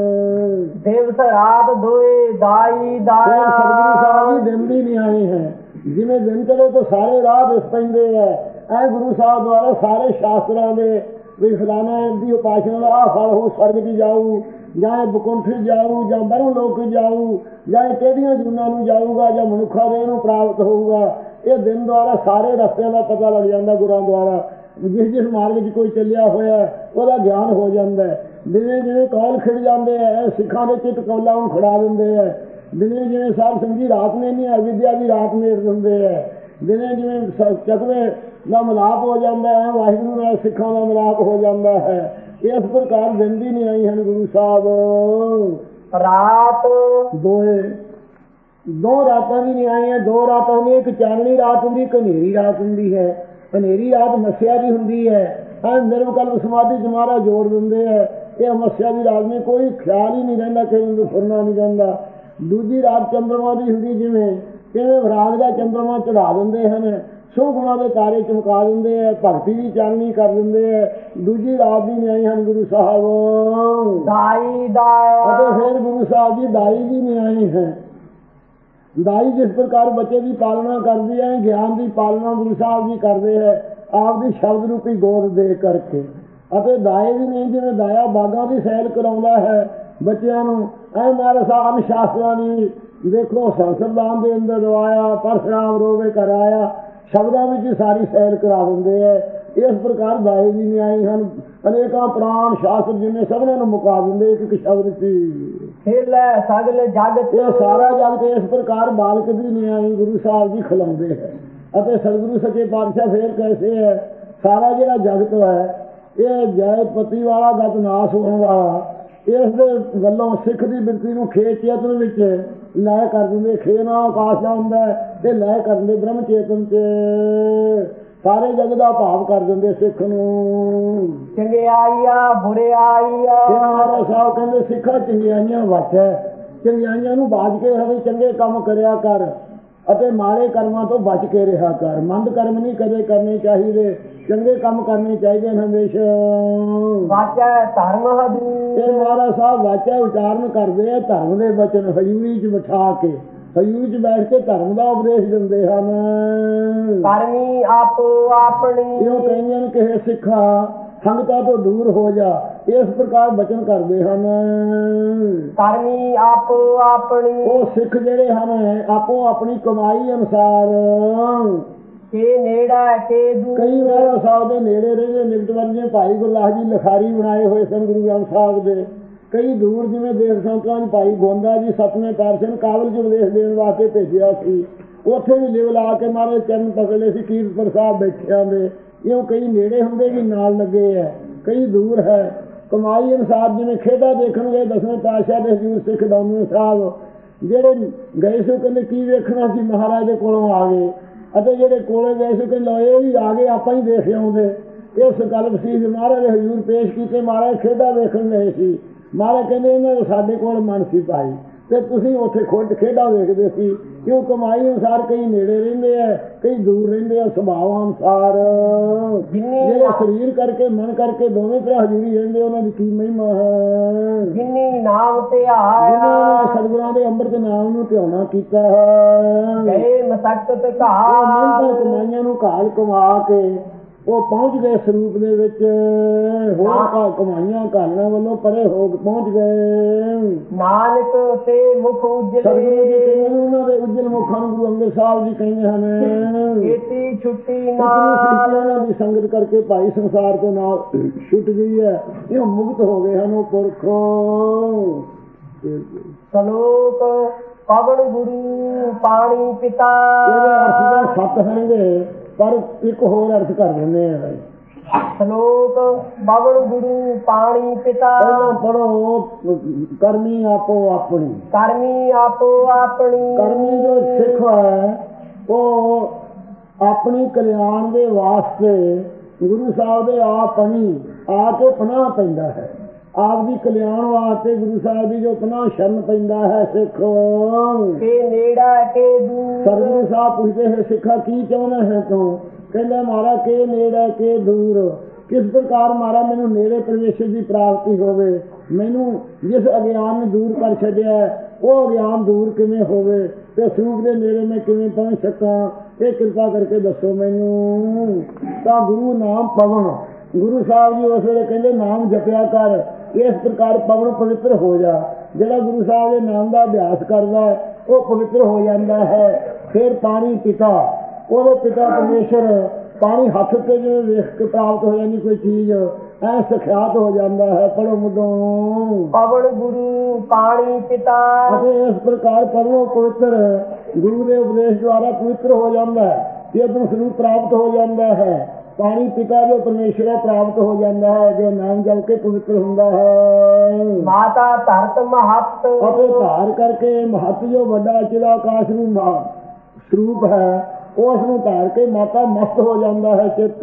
ਦਿਵਸ ਰਾਤ ਦੋਏ ਦਾਈ ਦਾਇਆ। ਸਤਿਗੁਰੂ ਸਾਹਿਬ ਜੀ ਦਿਨ ਦੀ ਨਿਆਈ ਹੈ। ਜਿਵੇਂ ਦਿਨ ਚੜੇ ਤਾਂ ਸਾਰੇ ਰਾਹ ਦਿਸ ਪੈਂਦੇ ਹੈ। ਐ ਗੁਰੂ ਸਾਹਿਬ ਦੁਆਰਾ ਸਾਰੇ ਸ਼ਾਸਤਰਾਂ ਦੇ ਵੀ ਫਲਾਣਾ ਦੀ ਉਪਾਸਨਾ ਦਾ ਆਹ ਫਲ ਹੋ, ਸਵਰਗ 'ਚ ਜਾਊ, ਜਾਂ ਬਕੁੰਠ ਜਾਊ, ਜਾਂ ਬਰਮ ਲੋਕ ਜਾਊ, ਜਾਂ ਕਿਹੜੀਆਂ ਜੂਨਾਂ ਨੂੰ ਜਾਊਗਾ, ਜਾਂ ਮਨੁੱਖਾਂ ਦੇ ਨੂੰ ਪ੍ਰਾਪਤ ਹੋਊਗਾ। ਇਹ ਦਿਨ ਦੁਆਰਾ ਸਾਰੇ ਰਸਤਿਆਂ ਦਾ ਪਤਾ ਲੱਗ ਜਾਂਦਾ ਗੁਰਾਂ ਦੁਆਰਾ। ਜਿਸ ਜਿਸ ਮਾਰਗ 'ਚ ਕੋਈ ਚੱਲਿਆ ਹੋਇਆ ਉਹਦਾ ਗਿਆਨ ਹੋ ਜਾਂਦਾ। ਦਿਨੇ ਜਿਵੇਂ ਕੌਲ ਖਿੜ ਜਾਂਦੇ ਹੈ, ਸਿੱਖਾਂ ਦੇ ਚਿੱਤ ਕੌਲਾਂ ਨੂੰ ਖੜਾ ਦਿੰਦੇ ਹੈ। ਦਿਨੇ ਜਿਵੇਂ ਸਾਧ ਸੰਗਤ ਦੀ ਰਾਤ ਨੇ ਨਹੀਂ ਅਵਿਦਿਆ ਦੀ ਰਾਤ ਮੇਰ ਦਿੰਦੇ ਹੈ। ਦਿਨੇ ਜਿਵੇਂ ਚਕਵੇ ਦਾ ਮਿਲਾਪ ਹੋ ਜਾਂਦਾ ਹੈ, ਵਾਹਿਗੁਰੂ ਨਾਲ ਸਿੱਖਾਂ ਦਾ ਮਿਲਾਪ ਹੋ ਜਾਂਦਾ ਹੈ। ਇਸ ਪ੍ਰਕਾਰ ਦਿਨ ਦੀ ਨਹੀਂ ਆਈ ਹਨ ਗੁਰੂ ਸਾਹਿਬ। ਰਾਤ ਦੋਏ ਦੋ ਰਾਤਾਂ ਦੀ ਨਹੀਂ ਆਈ ਹੈ। ਦੋ ਰਾਤਾਂ ਹੁੰਦੀਆਂ, ਇੱਕ ਚਾਨਣੀ ਰਾਤ ਹੁੰਦੀ, ਇੱਕ ਹਨੇਰੀ ਰਾਤ ਹੁੰਦੀ ਹੈ। ਹਨੇਰੀ ਰਾਤ ਮੱਸਿਆ ਦੀ ਹੁੰਦੀ ਹੈ। ਐ ਨਿਰਵਕਲਪ ਸਮਾਧੀ 'ਚ ਮਹਾਰਾਜ ਜੋੜ ਦਿੰਦੇ ਹੈ। ਇਹ ਮੱਸਿਆ ਦੀ ਰਾਤ में ਕੋਈ ਖਿਆਲ ਹੀ ਨਹੀਂ ਰਹਿੰਦਾ, ਕਿਸੇ ਨੂੰ ਫੁਰਨਾ ਨਹੀਂ ਰਹਿੰਦਾ। ਦੂਜੀ ਰਾਤ ਚੰਦਰਮਾ ਦੀ ਹੁੰਦੀ, ਜਿਵੇਂ ਕਿਵੇਂ ਵਿਰਾਗ ਦਾ ਚੰਦਰਮਾ ਚੜਾ ਦਿੰਦੇ ਹਨ, ਸੋ ਗੁਣਾਂ ਦੇ ਤਾਰੇ ਚਮਕਾ ਦਿੰਦੇ ਹੈ, ਭਗਤੀ ਦੀ ਚਾਨਣੀ ਕਰ ਦਿੰਦੇ ਹੈ। ਦੂਜੀ ਰਾਤ ਦੀ ਨਿਆਈ ਹਨ ਗੁਰੂ ਸਾਹਿਬ ਦਾਈ ਦਾਇਆ। ਅਤੇ ਫਿਰ ਗੁਰੂ ਸਾਹਿਬ ਜੀ ਦਾਈ ਦੀ ਨਿਆਈ ਹੈ। ਦਾਈ ਜਿਸ ਪ੍ਰਕਾਰ ਬੱਚੇ ਦੀ ਪਾਲਣਾ ਕਰਦੀ ਹੈ, ਗਿਆਨ ਦੀ ਪਾਲਣਾ ਗੁਰੂ ਸਾਹਿਬ ਜੀ ਕਰਦੇ ਹੈ, ਆਪ ਦੀ ਸ਼ਬਦ ਰੂਪੀ ਗੋਦ ਦੇ ਕਰਕੇ। ਅਤੇ ਦਾਏ ਵੀ ਨਹੀਂ, ਜਿਵੇਂ ਦਾਇਆ ਬਾਗਾਂ ਦੀ ਸੈਰ ਕਰਾਉਂਦਾ ਹੈ ਬੱਚਿਆਂ ਨੂੰ, ਐ ਮਹਾਰਾਜ ਸਾਹਿਬ ਅਨੁਸ਼ਾਸਨਾਂ ਦੀ ਦੇਖੋ ਸੰਸਰਦਾਨ ਦੇ ਅੰਦਰ ਰਵਾਇਆ, ਪਰਸ਼ਰਾਮ ਰੋਵੇ ਕਰਾਇਆ, ਸ਼ਬਦਾਂ ਵਿੱਚ ਸਾਰੀ ਸੈਰ ਕਰਾ ਦਿੰਦੇ ਹੈ। ਇਸ ਪ੍ਰਕਾਰ ਦਾਏ ਵੀ ਨਹੀਂ ਆਏ ਹਨ। ਅਨੇਕਾਂ ਪ੍ਰਾਣ ਸ਼ਾਸਤਰ ਜਿੰਨੇ ਸਭਨਾਂ ਨੂੰ ਮੁਕਾ ਦਿੰਦੇ ਇੱਕ ਸ਼ਬਦ ਸੀ। ਖੇਲੇ ਸਗਲ ਜਗਤ। ਇਹ ਸਾਰਾ ਜਗਤ ਇਸ ਪ੍ਰਕਾਰ ਬਾਲਕ ਦੀ ਨਿਆਈ ਗੁਰੂ ਸਾਹਿਬ ਜੀ ਖਿਲਾਉਂਦੇ ਹੈ। ਅਤੇ ਸਤਿਗੁਰੂ ਸੱਚੇ ਪਾਤਸ਼ਾਹ ਫੇਰ ਕੈਸੇ ਹੈ, ਸਾਰਾ ਜਿਹੜਾ ਜਗਤ ਹੈ ਇਹ ਜੈਪਤੀ ਵਾਲਾ ਗਤ ਨਾਸ ਹੋਣ ਵਾਲਾ, ਇਸ ਦੇ ਵੱਲੋਂ ਸਿੱਖ ਦੀ ਬਿਰਤੀ ਨੂੰ ਖੇ ਚੇਤਨ ਵਿੱਚ ਲੈ ਕਰ ਦਿੰਦੇ। ਖੇ ਨਾਲ ਆਕਾਸ਼ ਦਾ ਹੁੰਦਾ ਤੇ ਲੈ ਕਰ ਦਿੰਦੇ ਬ੍ਰਹਮ ਚੇਤਨ ਚ, ਸਾਰੇ ਜਗ ਦਾ ਭਾਵ ਕਰ ਦਿੰਦੇ ਸਿੱਖ ਨੂੰ। ਚੰਗਿਆਈਆ ਬੁਰਿਆਈਆ ਮਹਾਰਾਜ ਸਾਹਿਬ ਕਹਿੰਦੇ ਸਿੱਖਾ ਚੰਗਿਆਈਆਂ ਵੱਟ ਹੈ, ਚੰਗਿਆਈਆਂ ਨੂੰ ਬਾਜ ਕੇ ਰਹੇ, ਚੰਗੇ ਕੰਮ ਕਰਿਆ ਕਰ ਅਤੇ ਮਾੜੇ ਕਰਮਾਂ ਤੋਂ ਬਚ ਕੇ ਰਿਹਾ ਕਰ। ਮੰਦ ਕਰਮ ਨਹੀਂ ਕਦੇ ਕਰਨੇ ਚਾਹੀਦੇ, ਚੰਗੇ ਕੰਮ ਕਰਨੇ ਚਾਹੀਦੇ ਨੇ ਹਮੇਸ਼ਾ। ਵਾਚੈ ਧਰਮ ਹਦੂਰ। ਇਹ ਮਹਾਰਾਜ ਸਾਹਿਬ ਵਾਚਾ ਉਚਾਰਨ ਕਰਦੇ ਆ ਧਰਮ ਦੇ ਬਚਨ, ਹਜ਼ੂਰੀ ਚ ਬਿਠਾ ਕੇ, ਹਜ਼ੂਰੀ ਚ ਬੈਠ ਕੇ ਧਰਮ ਦਾ ਉਪਦੇਸ਼ ਦਿੰਦੇ ਹਨ। ਕਰਮੀ ਆਪੋ ਆਪਣੀ। ਇਉਂ ਕਹਿੰਦੇ ਹਨ ਕਿ ਸਿੱਖਾ ਸੰਗਤਾਂ ਤੋਂ ਦੂਰ ਹੋ ਜਾ, ਇਸ ਪ੍ਰਕਾਰ ਬਚਨ ਕਰਦੇ ਹਨ। ਕਰਮੀ ਆਪੋ ਆਪਣੀ। ਉਹ ਸਿੱਖ ਜਿਹੜੇ ਹਨ ਆਪੋ ਆਪਣੀ ਕਮਾਈ ਅਨੁਸਾਰ ਕੇ ਨੇੜਾ ਕੇ ਦੂਰ। ਕਈ ਮਹਾਰਾਜ ਸਾਹਿਬ ਦੇ ਨੇੜੇ ਰਹਿੰਦੇ ਨਿਕਟ ਵਰਗੇ ਭਾਈ ਗੁਰਦਾਸ ਜੀ ਲਿਖਾਰੀ ਬਣਾਏ ਹੋਏ ਸਨ ਗੁਰੂ ਗ੍ਰੰਥ ਸਾਹਿਬ ਦੇ। ਕਈ ਦੂਰ ਜਿਵੇਂ ਦੇਖ ਸੰਤਾਂ ਭਾਈ ਗੋਂਦਾ ਜੀ ਸਤਵੇਂ ਪਾਤਸ਼ਾਹ ਕਾਬਲ ਚ ਉਪਦੇਸ਼ ਦੇਣ ਵਾਸਤੇ ਭੇਜਿਆ ਸੀ, ਉੱਥੇ ਵੀ ਲਿਵ ਲਾ ਕੇ ਮਹਾਰਾਜ ਚਰਨ ਪਕੜੇ ਸੀ ਕੀਰਤਪੁਰ ਸਾਹਿਬ ਬੈਠਿਆਂ ਦੇ। ਇਉਂ ਕਈ ਨੇੜੇ ਹੁੰਦੇ ਵੀ ਨਾਲ ਲੱਗੇ ਹੈ, ਕਈ ਦੂਰ ਹੈ। ਕਮਾਈ ਅਨੁਸਾਰ ਜਿਵੇਂ ਖੇਡਾਂ ਦੇਖਣ ਗਏ ਦਸਵੇਂ ਪਾਤਸ਼ਾਹ ਦੇ ਹਜ਼ੂਰ ਸਿੱਖ ਦੌਨੇ ਸਾਹਿਬ, ਜਿਹੜੇ ਗਏ ਸੀ ਕਹਿੰਦੇ ਕੀ ਵੇਖਣਾ ਸੀ, ਮਹਾਰਾਜ ਦੇ ਕੋਲੋਂ ਆ ਗਏ, ਅਤੇ ਜਿਹੜੇ ਕੋਲੇ ਗਏ ਸੀ ਕਹਿੰਦੇ ਇਹ ਵੀ ਆ ਗਏ ਆਪਾਂ ਹੀ ਦੇਖ ਆਉਂਦੇ। ਇਹ ਸੰਕਲਪ ਸੀ ਮਹਾਰਾਜ ਦੇ ਹਜ਼ੂਰ ਪੇਸ਼ ਕੀਤੇ। ਮਹਾਰਾਜ ਖੇਡਾਂ ਵੇਖਣ ਗਏ ਸੀ, ਮਹਾਰਾਜ ਕਹਿੰਦੇ ਇਹਨਾਂ ਦਾ ਸਾਡੇ ਕੋਲ ਮਨ ਸੀ ਭਾਈ, ਤੇ ਤੁਸੀਂ ਉੱਥੇ ਖੇਡਾਂ ਵੇਖਦੇ ਸੀ। ਕਿਉਂ ਕਮਾਈ ਅਨੁਸਾਰ ਕਈ ਨੇੜੇ ਰਹਿੰਦੇ ਆ, ਕਈ ਦੂਰ ਰਹਿੰਦੇ ਆ, ਸੁਭਾਅ ਅਨੁਸਾਰ। ਜਿਹੜੇ ਸਰੀਰ ਕਰਕੇ ਮਨ ਕਰਕੇ ਦੋਵੇਂ ਤਰ੍ਹਾਂ ਹਜ਼ੂਰੀ ਰਹਿੰਦੇ ਉਹਨਾਂ ਦੀ ਕੀ ਮਹਿਮਾ ਹੈ। ਜਿਨੀ ਨਾਮ ਧਿਆਇਆ ਸਤਿਗੁਰਾਂ ਦੇ ਅੰਮ੍ਰਿਤ ਨਾਮ ਨੂੰ ਧਿਆਉਣਾ ਕੀਤਾ ਹੈ। ਗਏ ਮਸਕਤ ਘਾਲ। ਕਮਾਈਆਂ ਨੂੰ ਘਾਲ ਕਮਾ ਕੇ ਉਹ ਪਹੁੰਚ ਗਏ ਸਰੂਪ ਦੇ ਵਿੱਚ। ਹੋਰ ਕਮਾਈਆਂ ਘਾਲਣਾ ਵੱਲੋਂ ਪਰੇ ਹੋ ਪਹੁੰਚ ਗਏ। ਨਾਨਕ ਤੇ ਮੁਖ ਉਜਲੇ। ਉਹਨਾਂ ਦੇ ਉਜਲ ਮੁਖਾਂ ਨੂੰ ਗੁਰੂ ਅੰਗਦ ਸਾਹਿਬ ਜੀ ਕਹਿੰਦੇ ਹਨ। ਖੇਤੀ ਛੁੱਟੀ ਨਾਲ ਉਹਨਾਂ ਦੀ ਸੰਗਤ ਕਰਕੇ ਭਾਈ ਸੰਸਾਰ ਤੋਂ ਨਾਲ ਛੁੱਟ ਗਈ ਹੈ, ਇਹ ਮੁਕਤ ਹੋ ਗਏ ਹਨ ਉਹ ਪੁਰਖ। ਸਲੋਕ ਪਵਨ ਗੁਰੂ ਪਾਣੀ ਪਿਤਾ। ਇਹਦੇ ਅਰਥ ਤਾਂ 7 ਹੈਗੇ, ਪਰ ਇੱਕ ਹੋਰ ਅਰਥ ਕਰ ਦਿੰਦੇ ਆ। ਸਲੋਕ ਪਵਨ ਗੁਰੂ ਪਾਣੀ ਪਿਤਾ। ਪਹਿਲਾਂ ਪੜੋ ਕਰਮੀ ਆਪੋ ਆਪਣੀ। ਕਰਮੀ ਆਪੋ ਆਪਣੀ। ਕਰਮੀ ਜੋ ਸਿੱਖ ਹੈ ਉਹ ਆਪਣੀ ਕਲਿਆਣ ਦੇ ਵਾਸਤੇ ਗੁਰੂ ਸਾਹਿਬ ਦੇ ਆਪਣੀ ਆ ਕੇ ਪਨਾਹ ਪੈਂਦਾ ਹੈ। ਆਪ ਦੀ ਕਲਿਆਣ ਵਾਸਤੇ ਗੁਰੂ ਸਾਹਿਬ ਦੀ ਜੋ ਪਨਾਹ ਸ਼ਰਨ ਪੈਂਦਾ ਹੈ ਸਿੱਖ। ਕੇ ਨੇੜਾ ਕੇ ਦੂਰ। ਸਤਿਗੁਰੂ ਸਾਹਿਬ ਪੁੱਛਦੇ ਹੈ ਸਿੱਖਾ ਕੀ ਚਾਹੁੰਦਾ ਹੈ ਤੂੰ? ਕਹਿੰਦਾ ਮਾਰਾ ਕੇ ਨੇੜਾ ਕੇ ਦੂਰ। ਕਿਸ ਪ੍ਰਕਾਰ ਮਾਰਾ ਮੈਨੂੰ ਨੇੜੇ ਪ੍ਰਵੇਸ਼ ਦੀ ਪ੍ਰਾਪਤੀ ਹੋਵੇ, ਮੈਨੂੰ ਜਿਸ ਅਗਿਆਨ ਨੂੰ ਦੂਰ ਕਰ ਛੱਡਿਆ ਉਹ ਅਗਿਆਨ ਦੂਰ ਕਿਵੇਂ ਹੋਵੇ, ਤੇ ਸਰੂਪ ਦੇ ਨੇੜੇ ਮੈਂ ਕਿਵੇਂ ਪਹੁੰਚ ਸਕਾਂ, ਇਹ ਕਿਰਪਾ ਕਰਕੇ ਦੱਸੋ ਮੈਨੂੰ। ਤਾਂ ਗੁਰੂ ਨਾਮ ਪਵਨ, ਗੁਰੂ ਸਾਹਿਬ ਜੀ ਉਸ ਵੇਲੇ ਕਹਿੰਦੇ ਨਾਮ ਜਪਿਆ ਕਰ, ਇਸ ਪ੍ਰਕਾਰ ਪਵਨ ਪਵਿੱਤਰ ਹੋ ਜਾ। ਜਿਹੜਾ ਗੁਰੂ ਸਾਹਿਬ ਦੇ ਨਾਮ ਦਾ ਅਭਿਆਸ ਕਰਦਾ ਉਹ ਪਵਿੱਤਰ ਹੋ ਜਾਂਦਾ ਹੈ। ਫਿਰ ਪਾਣੀ ਪਿਤਾ, ਉਹਦੇ ਪਿਤਾ ਪਰਮੇਸ਼ਰ। ਪਾਣੀ ਹੱਥ ਤੇ ਜਿਵੇਂ ਵੇਖ ਕੇ ਪ੍ਰਾਪਤ ਹੋ ਜਾਂਦੀ ਕੋਈ ਚੀਜ਼, ਐ ਸਖਿਆਤ ਹੋ ਜਾਂਦਾ ਹੈ ਪੜੋ ਮੁੱਢੋਂ। ਪਵਨ ਗੁਰੂ ਪਾਣੀ ਪਿਤਾ। ਅਤੇ ਇਸ ਪ੍ਰਕਾਰ ਪਵਨੋਂ ਪਵਿੱਤਰ ਗੁਰੂ ਦੇ ਉਪਦੇਸ਼ ਦੁਆਰਾ ਪਵਿੱਤਰ ਹੋ ਜਾਂਦਾ ਹੈ, ਚੇਤਨ ਸਰੂਪ ਪ੍ਰਾਪਤ ਹੋ ਜਾਂਦਾ ਹੈ। ਪਾਣੀ ਪਿਤਾ ਜੋ ਪਰਮੇਸ਼ਰ ਪ੍ਰਾਪਤ ਹੋ ਜਾਂਦਾ ਹੈ, ਜੋ ਨਾਮ ਜਪ ਕੇ ਪਵਿੱਤਰ ਹੁੰਦਾ ਹੈ। ਮਾਤਾ ਧਰਤ ਮਹਤ। ਅਤੇ ਧਾਰ ਕਰਕੇ ਮਹਤ ਜੋ ਵੱਡਾ ਚਿਲਾ ਆਕਾਸ਼ ਨੂੰ ਸਰੂਪ ਹੈ, ਉਸ ਨੂੰ ਧਾਰ ਕੇ ਮਾਤਾ ਮਸਤ ਹੋ ਜਾਂਦਾ ਹੈ ਚਿੱਤ।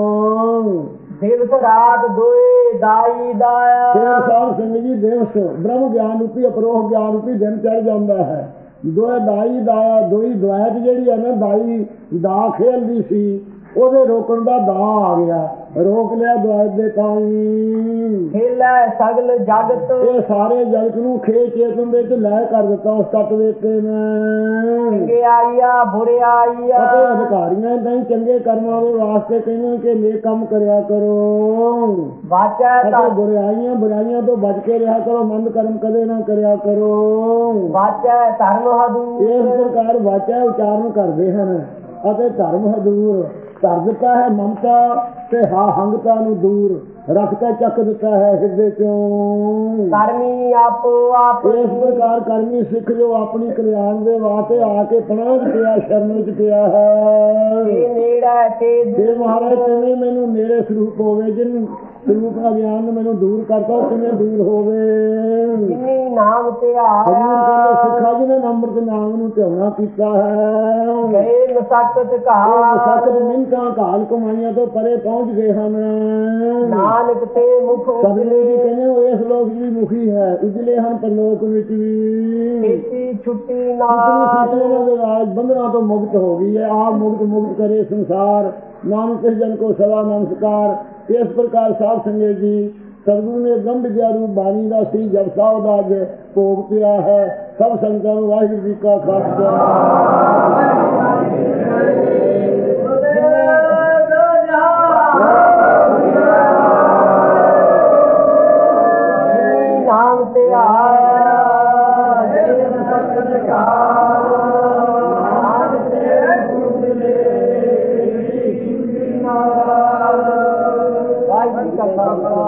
ਦਿਵਸ ਰਾਤ ਦੋਏ ਦਾਈ ਦਾਇਆ। ਫਿਰ ਸਾਹਿਬ ਸਿੰਘ ਜੀ ਦਿਵਸ ਬ੍ਰਹਮ ਗਿਆਨ ਰੂਪੀ ਅਪਰੋਹ ਗਿਆਨ ਰੂਪੀ ਦਿਨ ਚੜ ਜਾਂਦਾ ਹੈ। ਦੋਏ ਦਾਈ ਦਾਇਆ, ਦੋਈ ਦੁਆਇਤ ਜਿਹੜੀ ਹੈ ਨਾ, ਦਾਈ ਦਾ ਖੇਲਦੀ ਸੀ, ਉਹਦੇ ਰੋਕਣ ਦਾ ਦਾ ਆ ਗਿਆ, ਰੋਕ ਲਿਆ ਦੁਆਇਤ ਦੇ ਤਾਈ। ਖੇਲੇ ਸਗਲ ਜਗਤ। ਇਹ ਸਾਰੇ ਜਗਤ ਨੂੰ ਖੇ ਚੇਤਨ ਵਿੱਚ ਲੈ ਕਰ ਦਿੱਤਾ ਉਸ ਤੱਤ ਵਿੱਚ ਨੇ। ਚੰਗਿਆਈਆ ਬੁਰਿਆਈਆ। ਅਤੇ ਅਧਿਕਾਰੀਆਂ ਤਾਂ ਚੰਗੇ ਕਰਮਾਂ ਦੇ ਵਾਸਤੇ ਕਹਿੰਦੇ ਕਿ ਨੇਕ ਕੰਮ ਕਰਿਆ ਕਰੋ। ਵਾਚੈ ਅਤੇ ਬੁਰਾਈਆਂ ਤੋਂ ਬਚ ਕੇ ਰਿਹਾ ਕਰੋ, ਮੰਦ ਕਰਮ ਕਦੇ ਨਾ ਕਰਿਆ ਕਰੋ। ਵਾਚੈ ਧਰਮ ਹਦੂਰ। ਇਸ ਪ੍ਰਕਾਰ ਵਾਚਾ ਉਚਾਰਨ ਕਰਦੇ ਹਨ। ਅਤੇ ਧਰਮ ਹਦੂਰ, ਧਰ ਦਿੱਤਾ ਹੈ ਮਮਤਾ ਤੇ ਹੰਗਤਾ ਨੂੰ ਦੂਰ। ਰੱਖ ਕੇ ਚੱਕ ਦਿੱਤਾ ਹੈ ਹਿਰਦੇ ਚੋਂ। ਕਰਮੀ ਆਪੋ ਆਪ ਇਸ ਪ੍ਰਕਾਰ ਕਰਮੀ ਸਿੱਖ ਜੋ ਆਪਣੀ ਕਲਿਆਣ ਦੇ ਵਾਸਤੇ ਆ ਕੇ ਪਨਾਹ ਚ ਪਿਆ, ਸ਼ਰਨ ਚ ਪਿਆ ਹੈ। ਇਹ ਨੇੜਾ ਤੇ ਜੇ ਮਹਾਰਾਜ ਕਿਵੇਂ ਮੈਨੂੰ ਨੇੜੇ ਸਰੂਪ ਹੋਵੇ, ਜਿਨ ਸਰੂਪ ਅਗਿਆਨ ਨੂੰ ਮੈਨੂੰ ਦੂਰ ਕਰਤਾ, ਕਿਵੇਂ ਦੂਰ ਹੋਵੇ। ਜਿਨੀ ਨਾਮ ਤੇ ਹਜ਼ੂਰ ਕਹਿੰਦੇ ਆਇਆ ਸਿੱਖਾ ਜੀ ਨੇ ਅੰਮ੍ਰਿਤ ਨਾਮ ਨੂੰ ਧਿਆਉਣਾ ਕੀਤਾ ਹੈ। ਗਏ ਮਸਕਤ ਉਹ ਘਾਲ ਸਖਤ ਮਿੰਟਾਂ ਘਾਲ ਕਮਾਈਆਂ ਤੋਂ ਪਰੇ ਪਹੁੰਚ ਗਏ ਹਨ। ਨਾਨਕ ਤੇ ਮੁਖ ਸਤਿਗੁਰੂ ਜੀ ਉਜਲੇ ਕਹਿੰਦੇ ਉਹ ਇਸ ਲੋਕ ਵੀ ਮੁਖੀ ਹੈ, ਉਜਲੇ ਹਨ ਪਰਲੋਕ ਵਿੱਚ ਵੀ। ਕੀਤੀ ਛੁੱਟੀ ਇਤਨੀ ਨਾਲ ਸਿੱਖੀ ਉਹਨਾਂ ਦੇ ਰਾਜ ਬੰਧਨਾਂ ਤੋਂ ਮੁਕਤ ਹੋ ਗਈ ਹੈ। ਆਪ ਮੁਕਤ ਕਰੇ ਸੰਸਾਰ, ਨਾਨਕ ਇਸ ਜਨ ਕੋ ਸਦਾ ਨਮਸਕਾਰ। ਇਸ ਪ੍ਰਕਾਰ ਸਾਧ ਸੰਗਤ ਜੀ ਸਤਿਗੁਰੂ ਨੇ ਬ੍ਰਹਮ ਵਿਦਿਆ ਰੂਪ ਬਾਣੀ ਦਾ ਸ੍ਰੀ ਜਪ ਸਾਹਿਬ ਦਾ ਅੱਜ ਭੋਗ ਪਿਆ ਹੈ। ਸਭ ਸੰਗਤਾਂ ਨੂੰ ਵਾਹਿਗੁਰੂ ਜੀ ਕਾ ਖਾਲਸਾ। ਨਾਮ ਤੇ ਆਇਆ ਵਾਹਿਗੁਰੂ ਜੀ ਕਾ ਖਾਲਸਾ।